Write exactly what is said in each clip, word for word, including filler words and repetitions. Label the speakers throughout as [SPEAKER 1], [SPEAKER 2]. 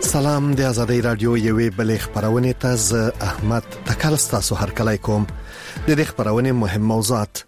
[SPEAKER 1] سلام د آزادۍ رادیو یوې بلې خبرونه ته ز احمد تکل تاسو هر کله کوم د دې خبرونه مهم موضوعات.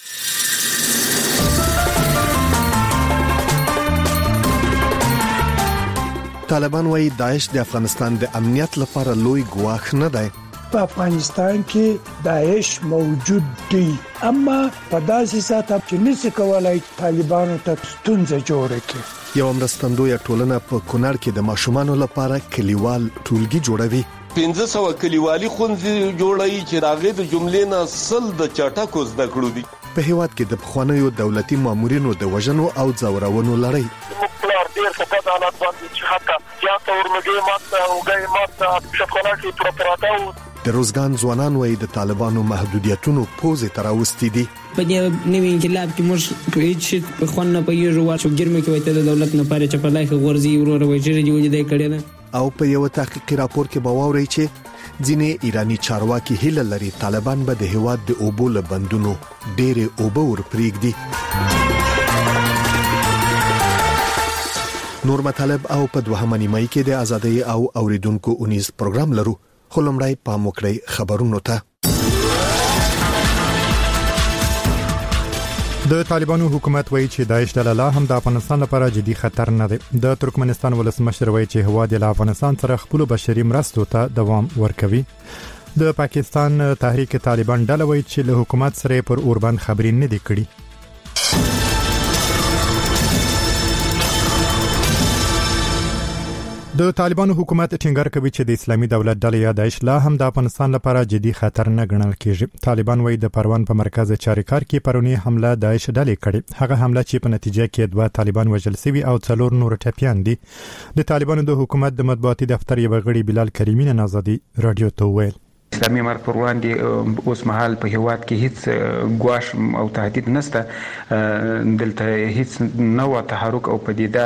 [SPEAKER 1] طالبان وايي داعش د افغانستان د امنیت لپاره لوی ګواښ نه دی.
[SPEAKER 2] په افغانستان کې داعش موجود دی، اما په داسې ساته چې نشي کولای طالبانو ته ستونزه جوړه کړي.
[SPEAKER 1] یو مرستندوی ټولنه په کونړ کې د ماشومانو لپاره کلیوال ټولګي جوړوي.
[SPEAKER 3] پنځه سوه کلیوالي ښوونځي جوړوي چې راغې د جملې نه سل د چټکو زده کړو دي.
[SPEAKER 1] په هیواد کې د پخوانیو دولتي مامورینو د وژنو او ځورونو لړۍ.
[SPEAKER 4] مقلار ډیر څه په حالات باندې چې حتی یا تورمګي ماته او ګي ماته شفقانه کې پروپراتاو
[SPEAKER 1] د روزګان ځوانان وایي د طالبانو محدودیتونو پوزې تراوستي دي.
[SPEAKER 5] په دې نوې انقلاب کې موږ په هیڅ شي په خون نه پېژو ورشو ګرمه کې وایته د دولت نه پاره چې په لایخ غورځي ورور وایي چې دی کړي نه.
[SPEAKER 1] او په یو تحقیقي راپور کې باوري چې ځینې ایرانی چارواکي هیله لري طالبان به د هیواد د اوبو له بندونو ډېر اوبه ورپریږدي. نور مطالب او په دوهمه نیمه کې د آزادۍ او اوریدونکو اونیز پروګرام لرو. خلمړی پام وکړئ خبرونو ته.
[SPEAKER 6] د طالبانو حکومت وایي چې داعش ډله هم د افغانستان لپاره جدي خطر نه دی. د ترکمنستان ولسمشر وایي چې هواد له افغانستان سره خپل بشري مرستو ته دوام ورکوي. د پاکستان تحریک طالبان ډله وایي چې له حکومت سره پر اوربند خبرې نه دي کړي. د طالبانو حکومت ټینګار کوي چې د اسلامي دولت ډله یا داعش لا هم د افغانستان لپاره جدي خطر نه ګڼل کیږي. طالبان وایي د پروان په مرکز چاریکار کې پرونی حمله داعش ډلې کړې. هغه حمله چې په نتیجه کې دوه طالبان وژل شوي او څلور نور ټپيان دي. د طالبانو د حکومت د مطبوعاتي دفتر یو غړي بلال کریمي نه آزادي رادیو ته ویل
[SPEAKER 7] اسلامي امارت پر وړاندې اوس مهال په هیواد کې هیڅ ګواښ او تهدید نشته. دلته هیڅ نوع تحرک او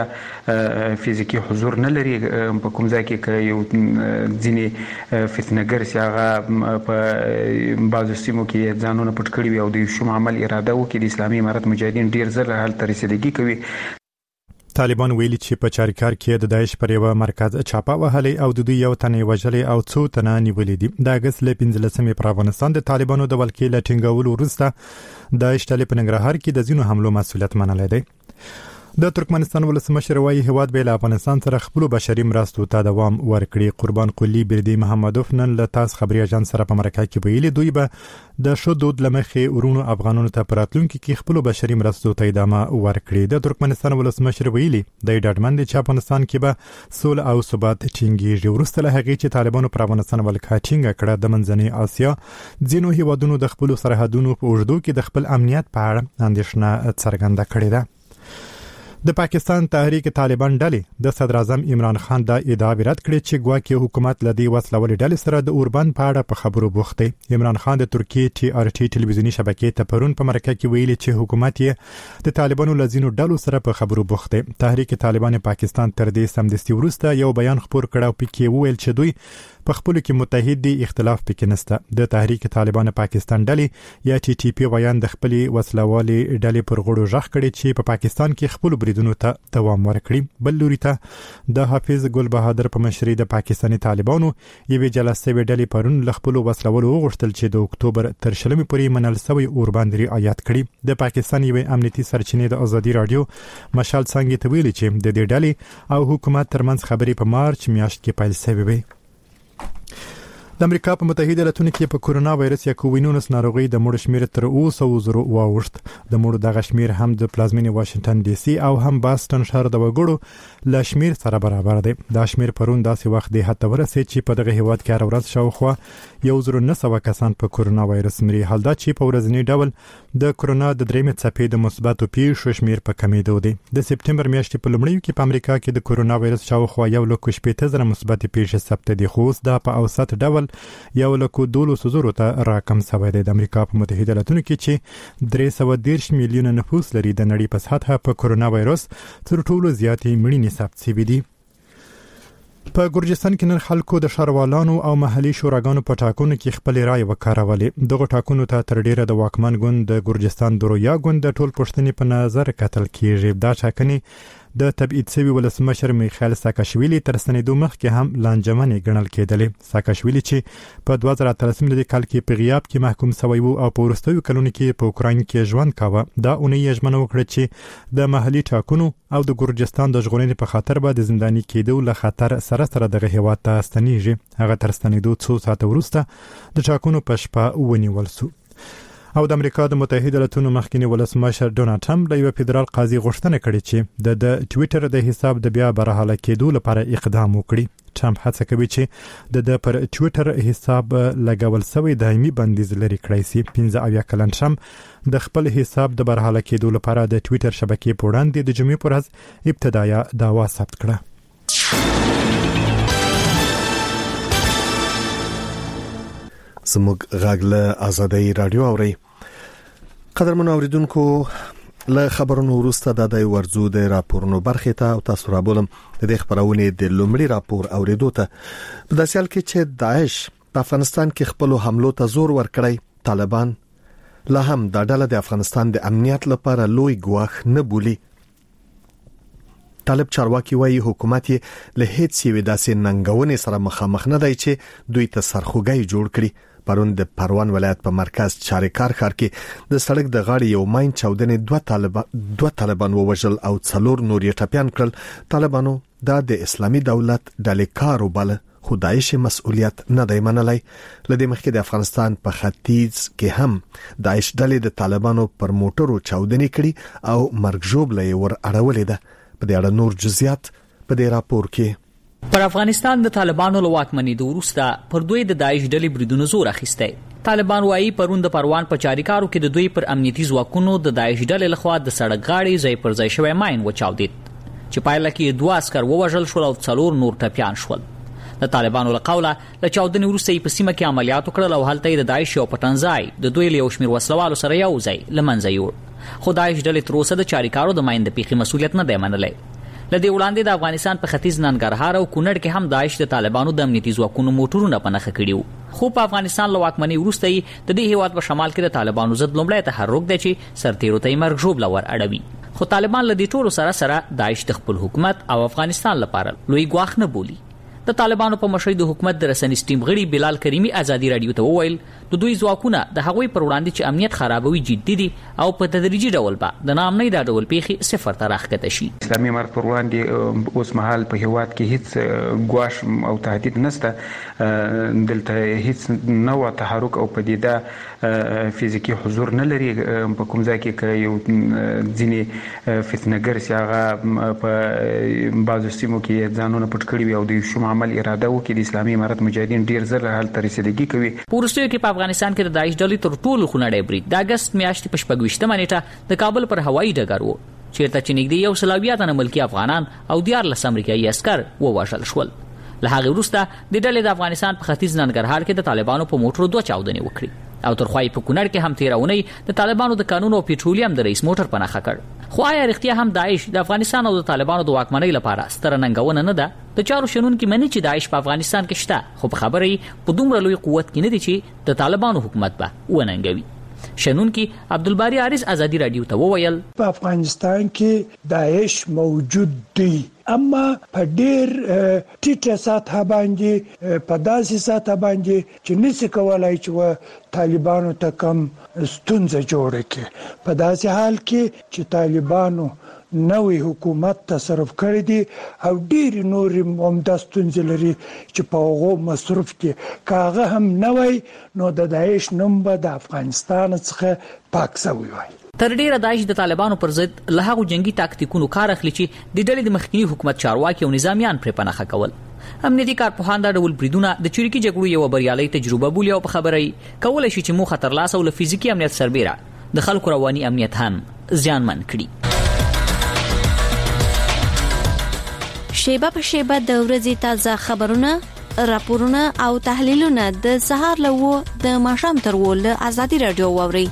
[SPEAKER 7] پدیده فزیکی حضور نه لري. په کوم ځای کې یو ځینې فتنهګر سیاغه په بعضو سیمو کې ځانونه پټ کړي او د شوم عمل اراده وکړي. د اسلامي امارت مجاهدین ډیر زر هلته رسیدګي کوي.
[SPEAKER 6] طالبان ویلي چې په چاریکار کې د داعش پر یو مرکز چاپه وهلي او د دوی یو تنې وژلي او څو تنه نیولې دي. د اگست ل پنځلسمې پر افغانستان د طالبانو د ولکې له ټینګولو وروسته داعش ډلې په ننګرهار کې د ځینو حملو مسؤلیت منلی دی. د ترکمنستان ولسمشر وایي هیواد به له افغانستان سره خپل بشري مرستو ته دوام ورکړي. قربان قلی بردي محمدوف نن له تاس خبري اژانس سره په مرکه کې ویلي دوی به د شو دود لمخې ورونو افغانانو ته پراتلونکو کې خپل بشري مرستو ته ادامه ورکړي. د ترکمنستان ولسمشر ویلي د ډاډمن د افغانستان کې به سول او ثبات ټینګي. ورسته له هغه چې طالبانو پر افغانستان ولکه ټینګه کړه د منځنۍ اسیا ځینو هیوادونو د خپل سرحدونو په اوږدو کې د خپل امنیت په اړه اندېښنه څرګنده کړې ده. د پاکستان تحریک طالبان ډلې د صدر اعظم عمران خان د ادعا رد کړې چې ګواکې حکومت لدی وسلوالې ډلې سره د اوربند په اړه په خبرو بوخت دی. عمران خان د ترکیه ټي ار ټي ټلویزیونی شبکې ته پرون په مرکه کې ویلي چې حکومت یې د طالبانو لزینو ډلو سره په خبرو بوخت دی. تحریک طالبان پاکستان تر دې سمدستي ورسته یو بیان خبر کړ او پکې وویل چې دوی په خپل کې متحد دي، اختلاف پکې نشته. د تحریک طالبان پاکستان ډلې یا ټي ټي پی ویان د خپل وسلوالې ډلې پر غړو ژغ کړي چې په پاکستان کې خپل بریدونو ته دوام ورکړي. بل لوري ته د حافظ ګل بهادر په مشرۍ د پاکستاني طالبانو یوې جلسې وډلې پرون ل خپل وسلوالو وغوښتل چې د اکتوبر تر شلمې پورې منل سوی اوربند رعایت کړي. د پاکستان یوې امنیتي سرچینې د آزادي رادیو مشال څنګه ته ویلي چې د دې ډلې او حکومت ترمنځ خبرې په مارچ میاشت کې پیل شوې وي. د امریکا په متحده ایالاتونو کې په کورونا وایرس یا کووینونس ناروغي د مړو شمیر تر اوسه وزرو واوښت. د مړو دغه شمیر هم د پلازمینې واشنگټن ډي سي او هم باستون شهر د وګړو ل شمیر سره برابر دی. دا شمیر پرون داسې وخت دی حتی ورسې چې په دغه هیواد کې هر ورځ شاوخوا یو زر نه سوه کسان په کورونا وایرس مري. حال دا چې په ورځنی ډول د کورونا د درېمې څپې د مثبتو پیښو شمیر په کمیدو دی. د سپټمبر میاشتې په لومړیو کې په امریکا کې د کورونا وایرس شاوخوا یو لک شپږ زره مثبت پیښې ثبت دي، خو دا په اوسط ډول یو لک دولس زره ته راکم شوی دی. د امریکا په متحده ایالاتونو کې چې درې سوه دېرش میلیونه نفوس لري د نړۍ په سطحه په کورونا وایرس تر ټولو زیاتې مړینې ثبت شوي دي. په ګورجستان کې نن خلکو د ښاروالانو او محلي شوراګانو په ټاکنو کې خپل رائے وکارولې. دغه ټاکنو ته تر ډیره د واکمن ګوند د ګورجستان درویا ګوند د ټول پښتنې په نظر کتل کیږي. دا ټاکنې د تبعید شوی ولسمشر میخائیل ساکاشویلی تر ستنېدو مخکې هم لانجمنې ګڼل کېدلې. ساکاشویلی چې په دوه زره اتلسم کال کې په غیاب کې محکوم شوی وو او په وروستیو کلونو کې په اوکراین کې ژوند کاوه، دا اونۍ یې ژمنه وکړه چې د محلي ټاکنو او د ګورجستان د ژغورنې په خاطر به د زنداني کېدو له خطر سره سره دغه هیواد ته ستنېږي. هغه تر ستنېدو څو ساعته وروسته د ټاکنو په شپه ونیول شو. او د امریکا د متحده ایالاتونو مخکنی ولسمشر ډونالد ټرمپ د یو فدرال قاضي غوښتنه کړې چې د د ټوئیټر د حساب د بیا برحاله کېدو لپاره اقدام وکړي. ټرمپ هڅه کوي چې د د پر ټوئیټر حساب لګول شوی دایمي بندیز لري کړی شي. پنځه اویا کلن ټرمپ د خپل حساب د برحاله کېدو لپاره د ټوئیټر شبکې په وړاندې د جمعې پر ورځ ابتدایي دعوا ثبت کړه.
[SPEAKER 1] زموږ غاغله آزادۍ رادیو اوري. قدرمن اوریدونکو، له خبرونو وروسته د دای ورزو د راپورونو برخه ته او تاسو را بولم د خبرونه د لومړي راپور اوریدو ته. په داسې حال کې چې داعش په افغانستان کې خپل حملو ته زور ورکړی، طالبان لا هم د ډله د افغانستان د امنیت لپاره لوی ګواښ نه بولي. طالب چارواکي وايي حکومت له هیڅ یوې داسې ننګونې سره مخامخ نه دی چې دوی ته سرخوږی جوړ کړي. پرون د پروان ولایت په مرکز چاریکار ښار کې د سړک د غاړې یو ماین چاودنې دوه طالبان دوه طالبان ووژل او څلور نور یې ټپيان کړل. طالبانو دا د اسلامي دولت ډلې کار وباله، خو داعش مسؤلیت نه دی منلی. لدې مخکې د افغانستان په ختیځ کې هم داعش ډلې د طالبانو پر موټرو چاودنې کړي او مرګ ژوبله یې ور اړولې ده. په دې اړه نور جزئیات په دې راپور کې.
[SPEAKER 8] پر افغانستان د طالبانو له واکمنۍ وروسته پر دوی د داعش ډلې بریدونو زور اخیستی. طالبان وايي پرون د پروان په چاریکارو کې د دوی پر امنیتي ځواکونو د داعش ډلې لخوا د سړک غاړې ځای پر ځای شوی ماین وچاودید چې پایله کې دوه عسکر ووژل شول او څلور نور ټپیان شول. د طالبانو له قوله له چاودنې وروسته په سیمه کې عملیات وکړل او هلته د داعش یو پټنځای د دوی له یو شمېر وسلوالو سره یو ځای له منځه یوړ. خو داعش ډلې تر اوسه د چاریکارو د ماین د پیښې مسؤلیت نه دی منلی. لدې وړاندې د افغانستان په ختیځ ننګرهار او کونړ کې هم داعش د طالبانو د امنیتي ځواکونو موټرونه په نښه کړي وو. خو په افغانستان له واکمنۍ وروسته د دې هیواد په شمال کې د طالبانو ضد لومړی تحرک دی چې سرتیرو ته یې مرګ ژوبله ور اړوي. خو طالبان له دې ټولو سره سره داعش د خپل حکومت او افغانستان لپاره لوی ګواښ نه بولي. د طالبانو په مشرۍ د حکومت د رسنیز ټیم غړي بلال کریمي آزادي رادیو ته وویل د دوی ځواکونه د هغوی پر وړاندې چې امنیت خرابوي جدي دي او په تدریجي ډول به د ناامنۍ دا ډول پیښې صفر ته راښکته شي.
[SPEAKER 7] اسلامي امارت پر وړاندې اوس مهال په هیواد کې هیڅ ګواښ او تهدید نشته. دلته هیڅ نوع تحرک او پدیده فزیکی حضور نه لري. په کوم ځای کې یو ځینې فتنهګر چې هغه په بعضو سیمو کې ځانونه پټ کړي وي او د شوم عمل اراده وکړي، د اسلامي امارت مجاهدین ډیر زر هلته رسیدګي کوي.
[SPEAKER 8] په وروستیو کې په افغانستان کې د داعش ډلې تر ټولو خونړی برید د اګست میاشتې په شپږویشتمه نیټه د کابل پر هوایي ډګر و چیرته چې نږدې یو سل اویا تنه ملکي افغانان او دیارلس امریکایي عسکر ووژل شول. له هغې وروسته د ډلې د افغانستان په ختیځ ننګرهار کې د طالبانو په موټرو دوه چاودنې وکړي او تر خوا یې په کونړ کې هم تېره اونۍ د طالبانو د قانون او پیټرولیم د رئیس موټر په نښه کړ. خو آیا رښتیا هم داعش د افغانستان او د طالبانو د واکمنۍ لپاره ستره ننګونه نه ده؟ د چارو شنونکي مني چې داعش په افغانستان کې شته، خو په خبره یې په دومره لوی قوت کې نه دي چې د طالبانو حکومت به وننګوي. شنونکي عبدالباری عارض آزادي رادیو ته وویل
[SPEAKER 2] په افغانستان کې داعش موجود دی، اما په ډیر ټیټه سطح باندې په داسې سطح باندې چې نشي کولای چې طالبانو ته کم ستونزه جوړه کړي. په داسې حال کې چې طالبانو نوې حکومت تصرف کړی دی او ډیر نور عمده ستونزې لري چې په هغو مصرف کې کاغه هم نوې نو د داعش نوم به د افغانستان څخه پاک شوی وای.
[SPEAKER 8] تر ډیره داعش د طالبانو پر ضد له هغو جنگي تاکتیکونو کار اخلي چې د ډلې د مخکنی حکومت چارواکي او نظامیان پرې پنهخه کول. امنیتي کارپوهان دا ډول بریدونه د چریکي جګړو یو بریالۍ تجربه بولي او په خبره یې کولی شي چې مو خطرلاس او له فزیکي امنیت سربیره د خلکو رواني امنیت هم زیانمن کړي.
[SPEAKER 9] شیبه په شیبه د ورځې تازه خبرونه، راپورونه او تحلیلونه د سهار له و د ماښام تر و له آزادي رادیو واورئ.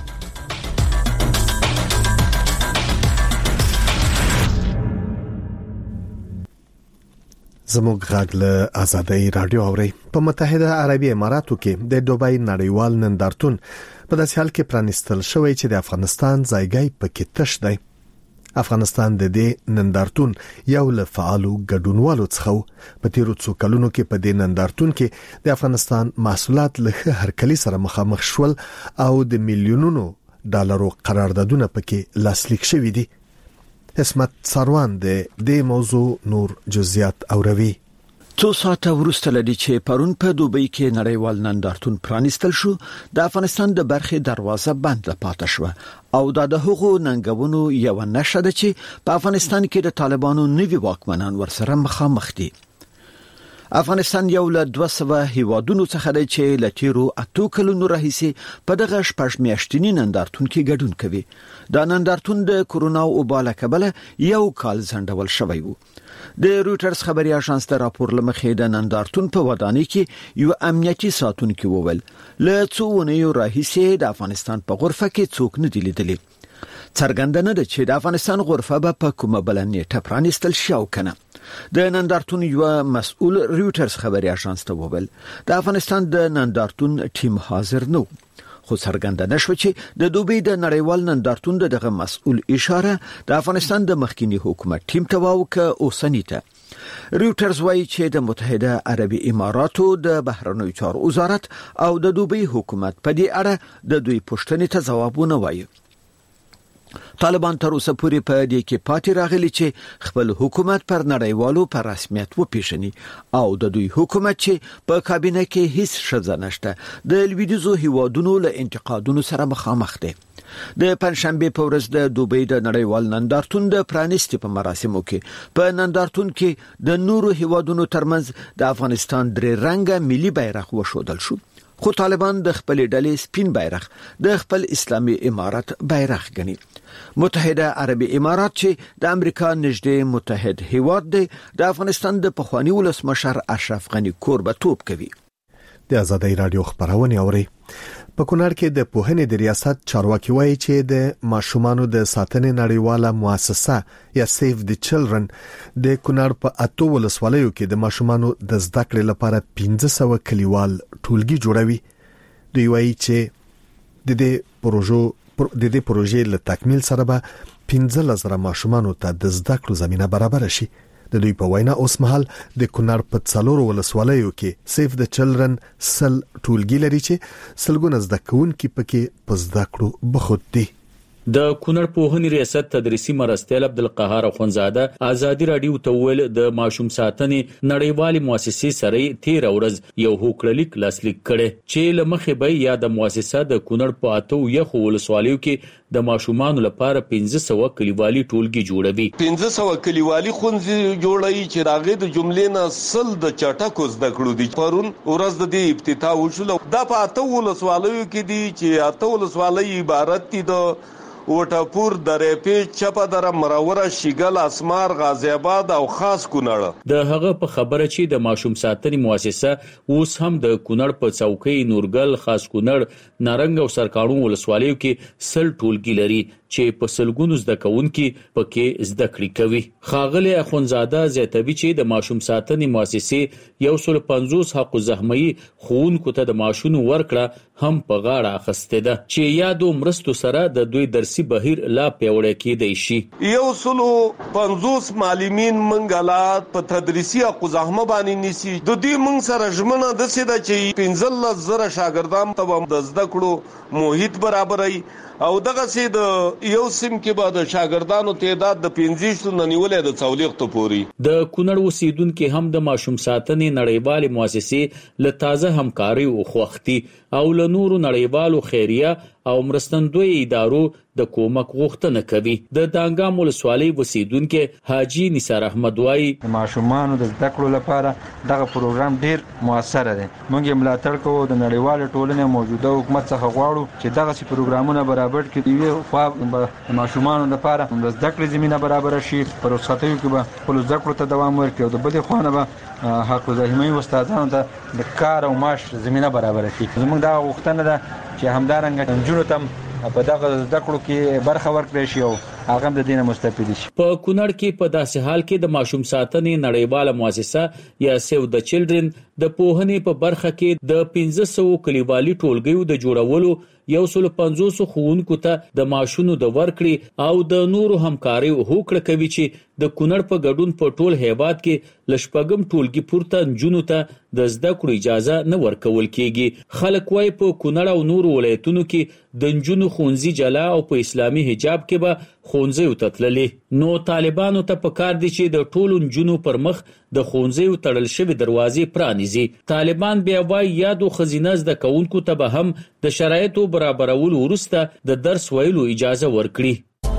[SPEAKER 1] زموږ غږ له آزادۍ رادیو اوري. په متحده عربي اماراتو کې د دوبۍ نړیوال نندارتون په داسې حال کې پرانستل شوی چې د افغانستان ځایګی پکې تش دی. افغانستان د دې نندارتون یو له فعالو ګډونوالو څخه په تیرو څو کلونو کې په دې نندارتون کې د افغانستان محصولات له هرکلي سره مخامخ شول او د میلیونونو ډالرو قراردادونه پکې لاسلیک شوي دي. اسمت سروان د دې موضوع نور جزئیات اوروي.
[SPEAKER 10] څو ساعته وروسته لدی چې پرون په دوبۍ کې نړیوال نندارتون پرانیستل شو، د افغانستان د برخې دروازه بند پاتې شو او دا د هغو ننګونو یو نشه ده چې په افغانستان کې د طالبانو نوي واکمنان ورسره مخامخ دي. افغانستان یو له دوه سوه هیوادونو څخه دی چې له تیرو اتو کلونو راهیسې په دغه شپږ میاشتني نندارتون کې ګډون کوي. دا نندارتون د کورونا وبا له کبله یو کال ځنډول شوی و. د رويټرز خبري اژانس ته راپور لمخې د نندارتون په ودانۍ کې یو امنیتي ساتونکي وویل له څو ونیو راهیسې د افغانستان په غرفه کې څوک نه دی لیدلی. څرګنده نه ده چې د افغانستان غرفه به په کومه بل نیټه پرانیستل شي او کنه. د نندارتون یو مسؤل رويټرز خبري اژانس ته وویل د افغانستان د نندارتون ټیم حاضر نه، خو څرګنده نشو چې د دوبۍ د نړیوال نندارتون دغه مسؤل اشاره د افغانستان د مخکینی حکومت ټیم ته واوکه اوسنی ته. رويټرز وايي چې د متحده عربي اماراتو د بهرنیو چارو وزارت او د دوبۍ حکومت په دې اړه د دوی پوښتنې ته ځوابونه وایي. طالبان تر اوسه پورې په دې کې پاتې راغلي چې خپل حکومت پر نړیوالو پر رسمیت وپیژني او د دوی حکومت چې په کابینه کې هیڅ شذ نشته د لویدیزو هیوادونو له انتقادونو سره مخامخ دي. د پنځشنبه په ورځ د دوبۍ د نړیوال نندارتون د پرانیستي په مراسمو کې په نندارتون کې د نورو هیوادونو ترمنځ د افغانستان درې رنګه ملي بیرغ وښودل شو، خو طالبان د خپل ډلې سپین بیرغ د خپل اسلامي امارت بیرغ ګڼي. متحده عربي امارات چې د امریکا نږدې متحد هیواد دی د افغانستان د پخوانی ولسمشر اشرف غنی کوربه‌توب کوي.
[SPEAKER 1] د آزادۍ رادیو خبرونه اوري. په کونړ کې د پوهنې د ریاست چارواکي وایي چې د ماشومانو د ساتنې نړیواله مؤسسه یا سیف د چلډرن د کونړ په اتو ولسوالیو کې د ماشومانو د زده کړې لپاره پنځه سوه کلیوال ټولګي جوړوي. دوی وایي چې د دې پروژو د دې پروژې له تکمیل سره به پنځه لزره ماشومانو ته د زده کړو زمينه برابر شي. د دوی په وینا اوس مهال د کونړ په څلورو ولسوالیو کې سیف د چلډرن سل ټولګي لري چې سلګونه زده کوونکي پکې په زده کړو بخود دي.
[SPEAKER 11] د کونړ پوهنې ریاست تدریسي مرستیال عبدالقهار اخونزاده آزادي رادیو ته ویل د ماشوم ساتنې نړیوالې مؤسسې سره تیر ورځ یو هوکړلیک لاسلیک کړي چې لمخې به یا د مؤسسه د کونړ په اتو یخ ولسوالیو کې د ماشومانو لپاره پنځه سوه کلیوالي ټولګي جوړوي.
[SPEAKER 3] پنځه سوه کلیوالي ښوونځي جوړوي چې راغې د جملې نه سل د چټکو زده کړو دي. پرون ورځ د دې افتتاح وشو. دا په اتو ولسوالیو کې دي چې اتو ولسوالۍ عبارت دي د وټاپور، درېپې، چپه دره، مراوره، شیګل، اسمار، غازی آباد او خاص کونړ.
[SPEAKER 11] د هغه په خبره چې د ماشوم ساتنې مؤسسه اوس هم د کونړ په څوکۍ، نورګل، خاص کونړ، نارنګ او سرکاڼو ولسوالیو کې سل ټولګي لري چې په سلګونو زده کوونکي پکې زده کړې کوي. خاغلی اخونزاده زیاتوي چې د ماشوم ساتنې مؤسسې یو سل پنځوس حق الزحمي ښوونکو ته د معاشونو ورکړه هم په غاړه اخیستې ده چې یادو مرستو سره د دوی درسي بهیر لا پیاوړی کېدی شي.
[SPEAKER 3] یو سل پنځوس معلمین منګلات په تدریسي حق الزحمه باندې نيسي. د دې موږ سره ژمنه د سې د چې پنځه زره شاګردان ته د زده کړو محیط برابرای او دغه سي د یو سیم کې به د شاګردانو تعداد د پنځه نه نیولې د څولېختو پوري.
[SPEAKER 11] د کونړ اوسیدونکو هم د ماشوم ساتنې نړیوالې مؤسسې له تازه همکاري او خوختي او له نورو نړیوالو خیریه او مرستندوی ادارو د کومک غوښتنه کوي. د دانګام ولسوالۍ اوسیدونکو حاجی نثار احمد وايي
[SPEAKER 12] د ماشومانو د زده کړو لپاره دغه پروګرام ډیر موثر دی. موږ یې ملاتړ کوو د نړیوال ټولنې موجوده حکومت څخه غواړو چې دغه سي پروګرامونه برابر کړي. یو خو د ماشومانو لپاره د زده کړې زمينه برابر شي، پر وساتیو کې به خپل زده کړو ته دوام ورکړي او د بلې خوانه به حق الزحمي استادانو ته د کار او معاش زمينه برابر شي. زموږ دا غوښتنه ده چې همدارنګه جنونو تم په دغه زده کړو کې برخه ورکړي شي او هغه د دینه مستفید شي.
[SPEAKER 11] په کونړ کې په داسې حال کې د ماشوم ساتنې نړیواله مؤسسه یا سیو د چلډرن د پوهنې په برخه کې د پنځه سوه کلیوالي ټولګیو د جوړولو یو سل پنځوس ښوونکو ته د معاشونو د ورکړې او د نورو همکاري هوکړه کوي چې د کونړ په ګډون په ټول هیواد کې لشپګم ټولګي پورته نجونو ته د زده کړو اجازه نه ورکول کیږي. خلک وايي په کونړ او نورو ولایتونو کې د نجونو ښوونځي جلا او په اسلامي حجاب کې به ښوونځي وتتللې. نو طالبانو ته پکار دي چې د ټولو نجونو پر مخ د ښوونځي تړل شوی دروازې پرانیزي. طالبان بیا وايي یادو خزینه زده کوونکو ته به هم د شرایطو برابرولو وروسته د درس ویلو اجازه ورکړي.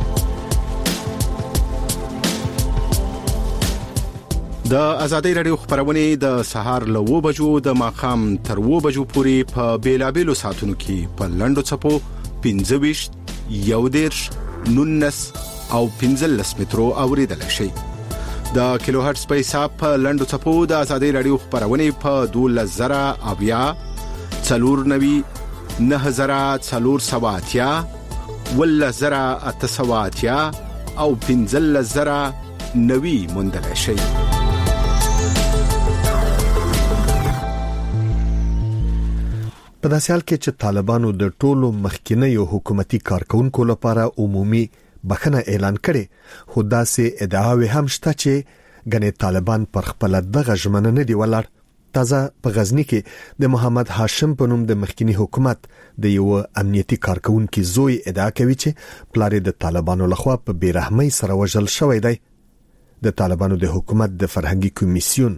[SPEAKER 13] د ازادي رادیو خبرونه د سهار له و بجو د ماخام تر و بجو پورې په بیلابېلو ساتونو کې په لندو چپو پنځه ویشت یو دیرش نونس او پنځلس مترو اوریدل شي. د کیلو هرتز په حساب په لندو چپو د ازادي رادیو خبرونه په دولس زره اویا څلور نوي نه زره څلور سواتیا ولا زره اتسواتیا او پنځلس زره نوي موندل شي.
[SPEAKER 1] په داسې حال کې چې طالبانو د ټولو مخکینیو حکومتي کارکونکو لپاره عمومي بخښنه اعلان کړي، خو داسې ادعاوې هم شته چې ګنې طالبان پر خپل دغه ژمنه نه دی ولاړ. تازه په غزنی کې د محمد هاشم په نوم د مخکینی حکومت د یو امنیتي کارکونکو زوی ادعا کوي چې پلار د طالبانو لخوا په بیرحمۍ سره وژل شوی دی. د طالبانو د حکومت د فرهنګي کمیسیون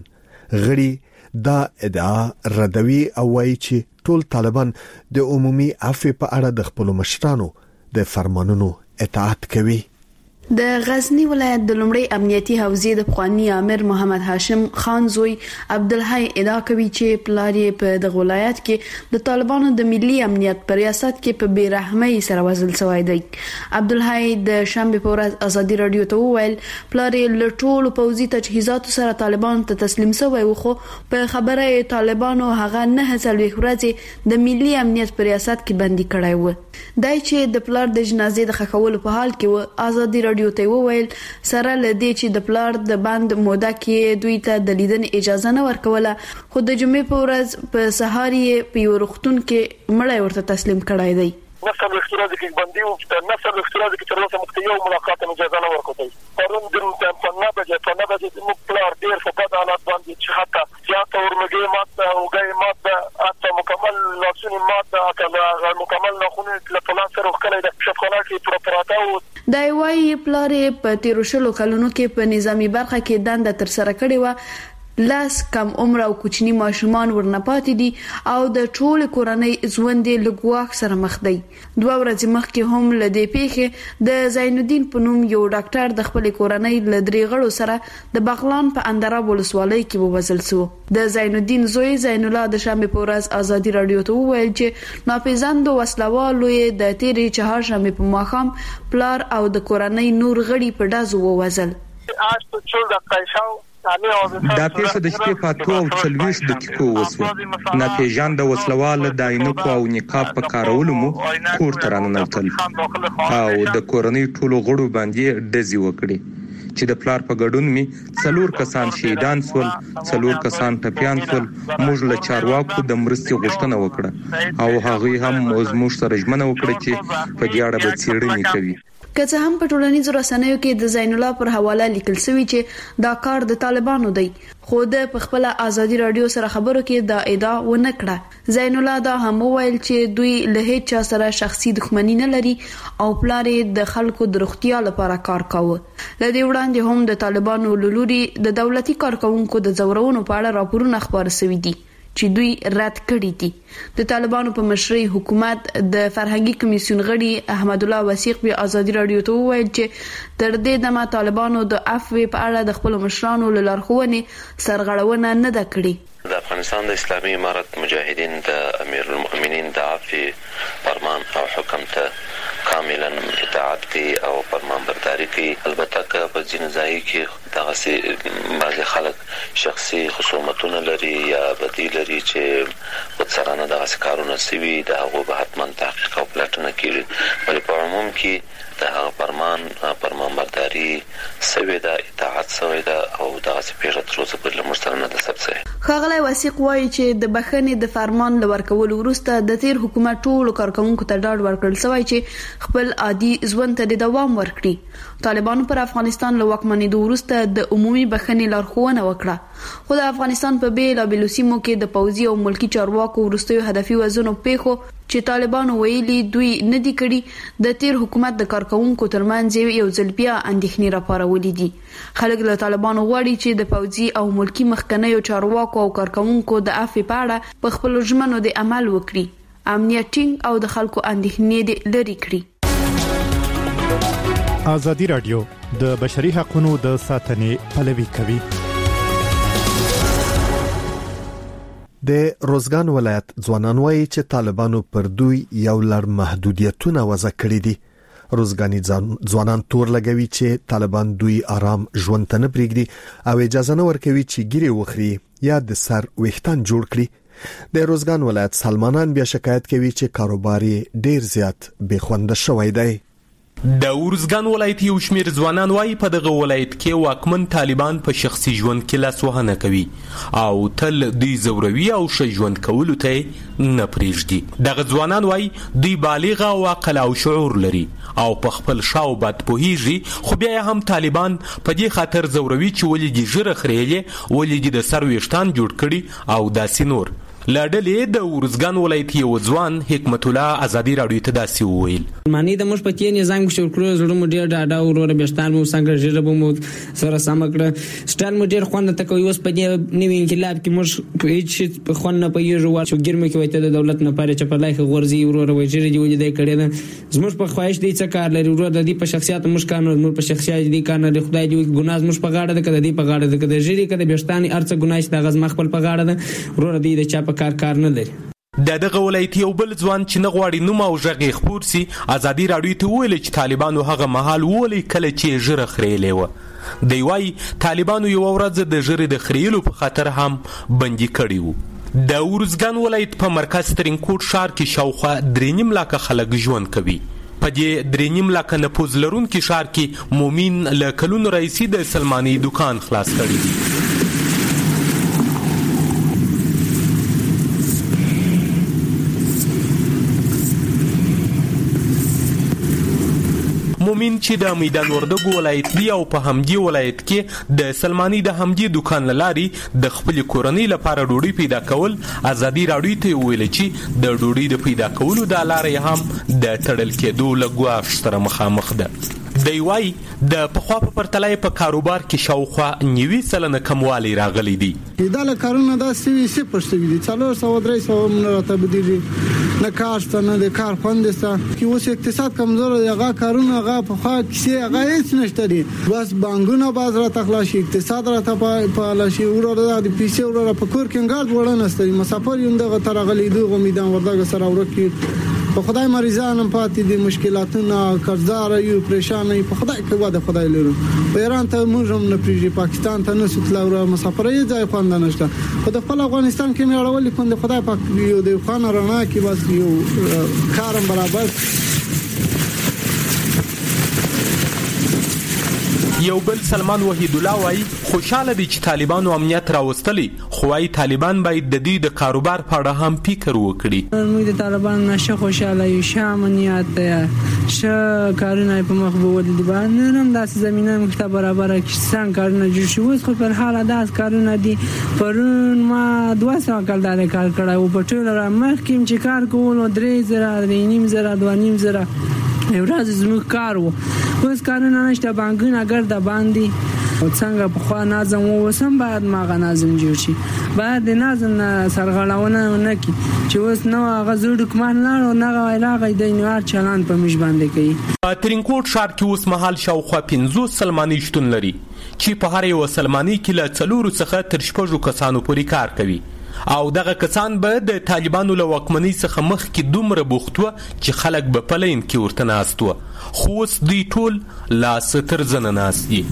[SPEAKER 1] غړي دا ادعا ردوي او وايي چې ټول طالبان د عمومي عفو په اړه د خپل مشرانو د فرمانونو اطاعت کوي.
[SPEAKER 14] د غزنی ولایت د لومړی امنیتي حوزې د پخوانی امیر محمد هاشم خان زوی عبدالحی ادعا کوي چې پلار یې په دغه ولایت کې د طالبانو د ملي امنیت په ریاست کې په بیرحمۍ سره وژل شوی دی. عبدالحی د شنبه په ورځ ازادي رادیو ته وویل پلار یې له ټولو پوځي تجهیزاتو سره طالبانو ته تسلیم شوی و، خو په خبره طالبانو هغه نه څلوېښت ورځې د ملي امنیت په ریاست کې بندي کړی و. دای چې د پلار د جنازې د خښولو په حال کې و، ازادي رادیو ته وویل سره لدی چې د پلار د بند موده کې دوی ته د لیدنې اجازه نه ورکوله، خو د جمعې په ورځ په سهار یې په یو روغتون کې مړی ورته تسلیم کړی دی.
[SPEAKER 4] نصر الاختراض کې باندې او نصر الاختراض کې تر اوسه مخته یو ملاقات اجازه نه ورکوي. پرون د په نه بجې په نه بجې د مپلار ډیر څه په حالات باندې چې حتی یا تور مګي مات او ګي مات اته مکمل لاسونی مات اته مکمل نخونه له پلان سره وکړای د شفقانه کې پروپراتاو
[SPEAKER 14] دای وايي پلار په تیر شلو کلونو کې په نظامی برخه کې دنده تر سره کړې و. لاس کم عمر او کوچني ماشومان ورنه پاتې دي او د ټول کورنۍ ژوند له ګواښ سره مخ دی. دوه ورځې مخکې هم له دې پیښې د زین الدین په نوم یو ډاکټر د خپل کورنۍ له درې غړو سره د بغلان په اندراب ولسوالۍ کې ووژل شو. د زین الدین زوی زین الله د شنبه په ورځ ازادي رادیو ته وویل چې ناپېژاندو وسلوالو د تیرې چهارشنبه په ماښام پلار او د کورنۍ نور غړي په ډزو ووژل.
[SPEAKER 15] دا پیښه د شپې په اتو او څلوېښت دقیقو وشوه. ناپېژانده وسلوال د عینکو او نقاب په کارولو مو کور ته راننوتل او د کورنۍ ټولو غړو باندې ډزې وکړې چې د پلار په ګډون می څلور کسان شهیدان شول، څلور کسان ټپیان شول. موږ له چارواکو د مرستې غوښتنه وکړه او هغوی هم زموږ سره ژمنه وکړه چې په دې اړه به څېړنې کوي.
[SPEAKER 14] که څه هم په ټولنیزو رسنیو کې د زین الله پر حواله لیکل شوی چې دا کار د طالبانو دی، خو د په خپل ازادي رادیو سره خبرو کې دا ادعا ونه کړه. زین الله دا هم وویل چې دوی له هیڅ چا سره شخصي دښمنی نه لري او پلار د خلکو د روغتیا لپاره کار کاوه. لدې وړاندې هم د طالبانو لوري د دولتي کارکونکو د زورونو په اړه راپورونه خبر شوي دي چې دوی رد کړی دي. د طالبانو په مشرۍ حکومت د فرهنګي کمیسیون غړي احمد الله وثیق په ازادي رادیو ته وویل چې تر دې دمه طالبانو د عفو په اړه د خپل مشرانو لارښوونې سرغړونه نه ده کړې.
[SPEAKER 16] د افغانستان د اسلامي امارت مجاهدین د امیر المؤمنین د عفو فرمان او حکم ته کاملا اطاعت کوي او فرمان برداری کوي. البته که په ځینو ځای کې دغه بعضې خلک شخصي خصومتونه لري یا بدی لري چې ورسره دغسې کارونه شوي، د هغو به حتما تحقیق او پلټنه کېږي. ولی په عموم کې د هغه فرمان فرمانبرداري سوي ده، اطاعت سوي ده او دغه پیښه تر اوسه پورې له موږ سره نه ده ثبت شوې.
[SPEAKER 14] ښاغلی وثیق وایي چې د بخښنې د فرمان له ورکولو وروسته د تیر حکومت ټولو کارکوونکو ته ډاډ ورکړل شوی چې خپل عادي ژوند ته د دوام ورکړي. طالبانو پر افغانستان له واکمنېدو وروسته د عمومي بخښنې لارښوونه وکړه، خو د افغانستان په بېلابېلو سیمو کې د پوځي او ملکي چارواکو وروستیو هدفي وژنو پیښو چې طالبانو ویلي دوی نه دي کړي د تیر حکومت د کارکوونکو ترمنځ یو ځل بیا اندېښنې راپارولې دي. خلک له طالبانو غواړي چې د پوځي او ملکي مخکنیو چارواکو او کارکوونکو د عفو په اړه په خپلو ژمنو د عمل وکړي، امنیت ټینګ او د خلکو اندېښنې دې لرې کړي.
[SPEAKER 6] ازادي رادیو د بشري حقوقو د ساتنې پلوي کوي.
[SPEAKER 1] د روزګان ولایت ځوانان وایي چې طالبانو پر دوی یو لړ محدودیتونه وضع کړي دي. روزګانی ځوانان تور لګوي چې طالبان دوی آرام ژوند ته نه پرېږدي او اجازه نه ورکوي چې ګیري وخري یا د سر ویښتان جوړ کړي. د روزګان ولایت سلمانان بیا شکایت کوي چې کاروبار ډیر زیات بې خونده شوی دی.
[SPEAKER 17] د ورزګان ولایت یو شمیر ځوانان وايي په دغه ولایت کې واکمن طالبان په شخصي ژوند کې لاسوهنه کوي او تل دوی زوروي او ښه ژوند کولو ته نه پرېږدي. دغه ځوانان وايي دوی بالغ او عقل او شعور لري او په خپل شاو بد پوهیږي، خو بیا هم طالبان په دې خاطر زوروي چې ولې دي ژره خریلې، ولې دي د سر ویشتان جوړ کړي او داسې نور. لاډلې د ورزګان ولایت یو ځوان حکمت الله ازادي راډیو ته داسې وویل،
[SPEAKER 5] معنی د موږ په کې نظام کې شو کړو زړه مو ډیر ډاډه ورور بهشتان مو څنګه ژر به مو سره سم کړ سټال مو ډیر خوند ته کوي. اوس په دې نوې انقلاب کې موږ په هیڅ شي په خوند نه پېژو ور شو ګرمه کې وایته د دولت نه پاره چې په لایخ غورځي ورور وای ژر دی ولې دې کړی نه زموږ په خواهش دی څه کار لري ورور د دې په شخصیت موږ کار نه موږ په شخصیت دی کار نه خدای دې ګناه موږ په غاړه ده کده دې په غاړه ده کده ژر کده بهشتان ارڅ ګناه د غز مخ په غاړه ده ورور دې د چا په کار کار نه لري.
[SPEAKER 17] د دغه ولایت یو بل ځوان چې نه غواړي نوم او غږ خپور سي ازادي راډیو ته ویل چې طالبانو هغه مهال ولي کله چې ژره خریلې و. دی وايي طالبانو یو ورځ د ژره د خریلو په خاطر هم بندي کړی وو. د ورزګان ولایت په مرکز ترینکوټ ښار کې شاوخوا درې نیم لاکه خلک ژوند کوي. په دې درې نیم لاکه نفوذ لرونکي ښار کې مومین له کلونو راهیسې د سلماني دکان خلاص کړی دی. مومین چې د میدان وردګو ولایت دی او په همدې ولایت کې د سلماني د همدې دکان لاري د خپل کورنۍ لپاره ډوډۍ پیدا کول ازادي راډیو ته ویل چې د ډوډۍ د پیدا کولو د لارې هم د تړل کېدو له ګواښ سره مخامخ ده. دی وايي د پخوا په پرتله په کاروبار کې شاوخوا نوي سلنه کموالی راغلی دی.
[SPEAKER 18] دا له کارونه دا سوي سي پښتوي دي څلور سو درې سو مرته بدیږي نه کار ست نه د کار فند ست کی اوس اقتصاد کمزور دی. هغه کارونه هغه په خوا کې هغه هیڅ نشته دي، بس بانګونه باز را تخلاشي اقتصاد را ته په لاشي ورور د پیسې ورور په کور کې ګاز وړنه ستړي مسافر یوند غ ترغلي دوه میدان وردګ سره ورکی په خدای مریضانم پاتې دي مشکلاتونه قرضدار یو پریشان نه په خدای کې واده خدای لرو. په ایران ته موږ هم نه پریږي، پاکستان ته نه سوتلا ور مسافر یې ځای خوند نشته. په خپل افغانستان کې مې اړول کوم د خدای پاک یو د خان رڼا کې بس یو کارم برابر.
[SPEAKER 17] یو بل سلمان وحید الله وايي خوشاله دي چې طالبانو امنیت راوستلی، خو وايي طالبان باید د دې د کاروبار په اړه هم فکر وکړي.
[SPEAKER 5] موږ د طالبانو نشه خوشاله یو شامنیت ش کارونه په مخ به ودی باندې هم داسې زمينه مخته برابر کې څنګه کارونه جوړ شي. خو په حال داس کارونه دي پرون ما دوه سو کال دا کار کړای او په ټول را مخ کې چې کار کوو درې زره نیم زره دوه نیم زره یو ورځ زموږ کار وو. اوس کارونه نشته بانکونه ګرځا باندې او څنګه په خوا نظم وسم بعد ما غ نظم جوړ شي بعد د نظم سرغړاونه نه کی چې اوس نو غزو ډکمان نه نه علاقه د نیوار چلان په مش باندې کوي.
[SPEAKER 17] ترینکوټ ښار کې اوس مهال شاوخوا پنځوس سلماني شتون لري چې په هر یو سلماني کې له څلورو څخه تر شپږو کسانو پورې کار کوي او دغه کسان به د طالبانو له واکمنۍ څخه مخکې دومره بوخت وو چې خلک به په لین کې ورته ناست وو، خو اوس دوی ټول لا ستر زنه ناست دي.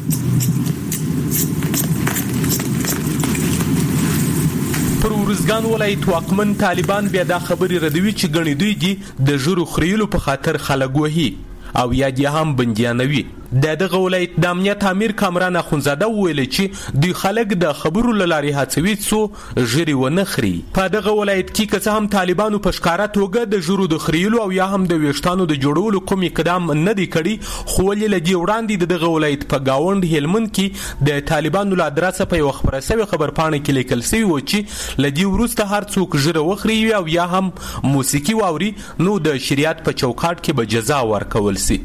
[SPEAKER 17] پر ورزګان ولایت واکمن طالبان بیا دا خبرې ردوي چې ګڼي دوی دي د ژورو خریلو په خاطر خلک وهي او یا دې هم بندیانوي. د دغه ولایت د امنیت امیر کامران اخونزاده ویل چې دوی خلک د خبرو له لارې هڅوي څو ژرې ونه خري. په دغه ولایت کې که څه هم طالبانو په ښکاره توګه د ژرو د خریلو او یا هم د ویښتانو د جوړولو کوم اقدام نه دی کړی، خو ولې له دې وړاندې د دغه ولایت په گاوند هلمند کې د طالبانو له ادرسه په یوه خپره سوې خبرپاڼه کې لیکل سوي و چې له دې وروسته هر څوک ژره وخري او یا هم موسیقي واوري نو د شریعت په چوکاټ کې به جزا ورکول سي.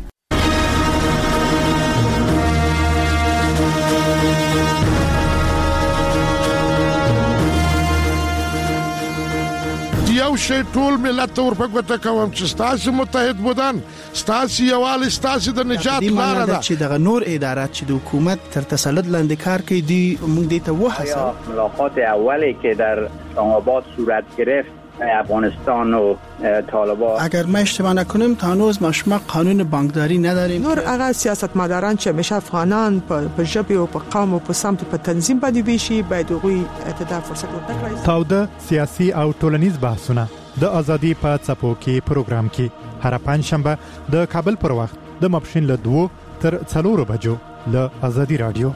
[SPEAKER 19] یو شی ټول ملت ته ورپګوته کوم چې ستاسو متحد بودن، ستاسو یووالی، ستاسو د نجات لاره ده.
[SPEAKER 20] چې دغه نور ادارات چې د حکومت تر تسلط لاندې کار کوي دی موږ دې ته وحسه.
[SPEAKER 21] ملاقات اولی که در اسلام آباد صورت گرفت افغانستان و طالبان،
[SPEAKER 20] اگر ما اشتباه نکنیم تا هنوز ما شما قانون بانکداری نداریم.
[SPEAKER 22] نور هغه سیاستمداران چې همیشه افغانان په ژبه او په قوم او په سمت په تنظیم باندې ویشي باید هغوی اعتدال فرصت ورکړي.
[SPEAKER 6] تاوده سیاسي او ټولنیز بحثونه د ازادي په څپو کې پروګرام کې هر پنځشنبه د کابل پر وخت د ماپښین له دوه تر څلورو بجو له ازادي رادیو.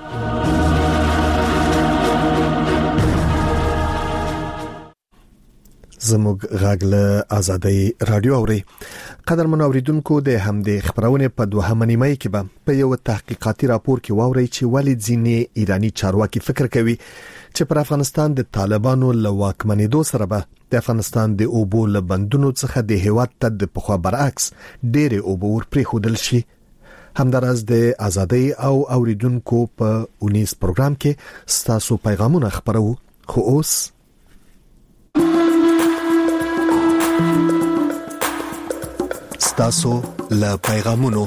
[SPEAKER 1] زموږ غږ له ازادي رادیو اوري. قدرمن اوریدونکو د همدې خبرونه په دوهمه نیمه کې به په یو تحقیقاتي راپور کې واوري چې ولې ځینې ایرانی چارواکي فکر کوي چې پر افغانستان د طالبانو له واکمنېدو سره به د افغانستان د اوبو له بندونو څخه د هیواد ته د پخوا برعکس ډېر اوبو ور پرېښودل شي. همداراز د ازادي او اوریدونکو په اونیس پروګرام کې ستاسو پیغامونه خبرو. خو اوس ستاسو له پیغامونو.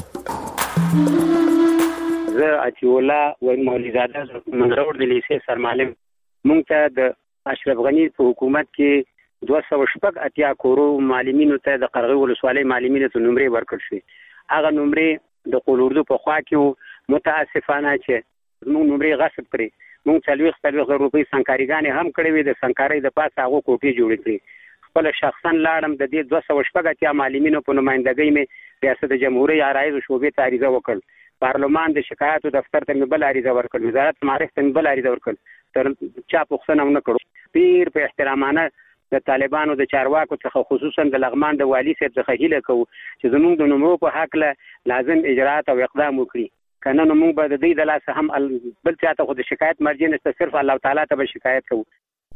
[SPEAKER 23] زه عطیولا و مولویزاده منرور د لیسې سرمعلم. مونږ ته د اشرف غنی په حکومت کې دوه سوه شپږ اتیا کورو معلمینو ته د قرغې ولسوالۍ معلمینو ته نمرې ورکړل شوې. هغه نمرې د قول اردو په خوا کې متاسفانه چې موږ نمرې غصب کړې. موږ څلوېښت څلوېښت روپۍ سنکاریګانې هم کړې وې، د سنکارۍ د پاسه هغو کوټې جوړې کړې. خپل شخصا لاړم د دې دوه سوه شپږ اتیا معلمینو په نمائندګۍ مې ریاست جمهوریت عرایضو شعبې ته عریضه وکړ. پارلمان د شکایاتو دفتر ته مې بل عریضه ورکړ، وزارت معارف ته مې بل عریضه ورکړ، تر چا پوښتنه ونه کړو. ډېر په احترامانه د طالبانو د چارواکو څخه خصوصا د لغمان د والي صاحب څخه هیله کوو چې زموږ د نمرو په هکله لازم اجراءات او اقدام وکړي، کنه نو موږ به د دې د لاسه هم بل چاته خو د شکایت مرجع نشته، صرف الله تعالی ته به شکایت کوو.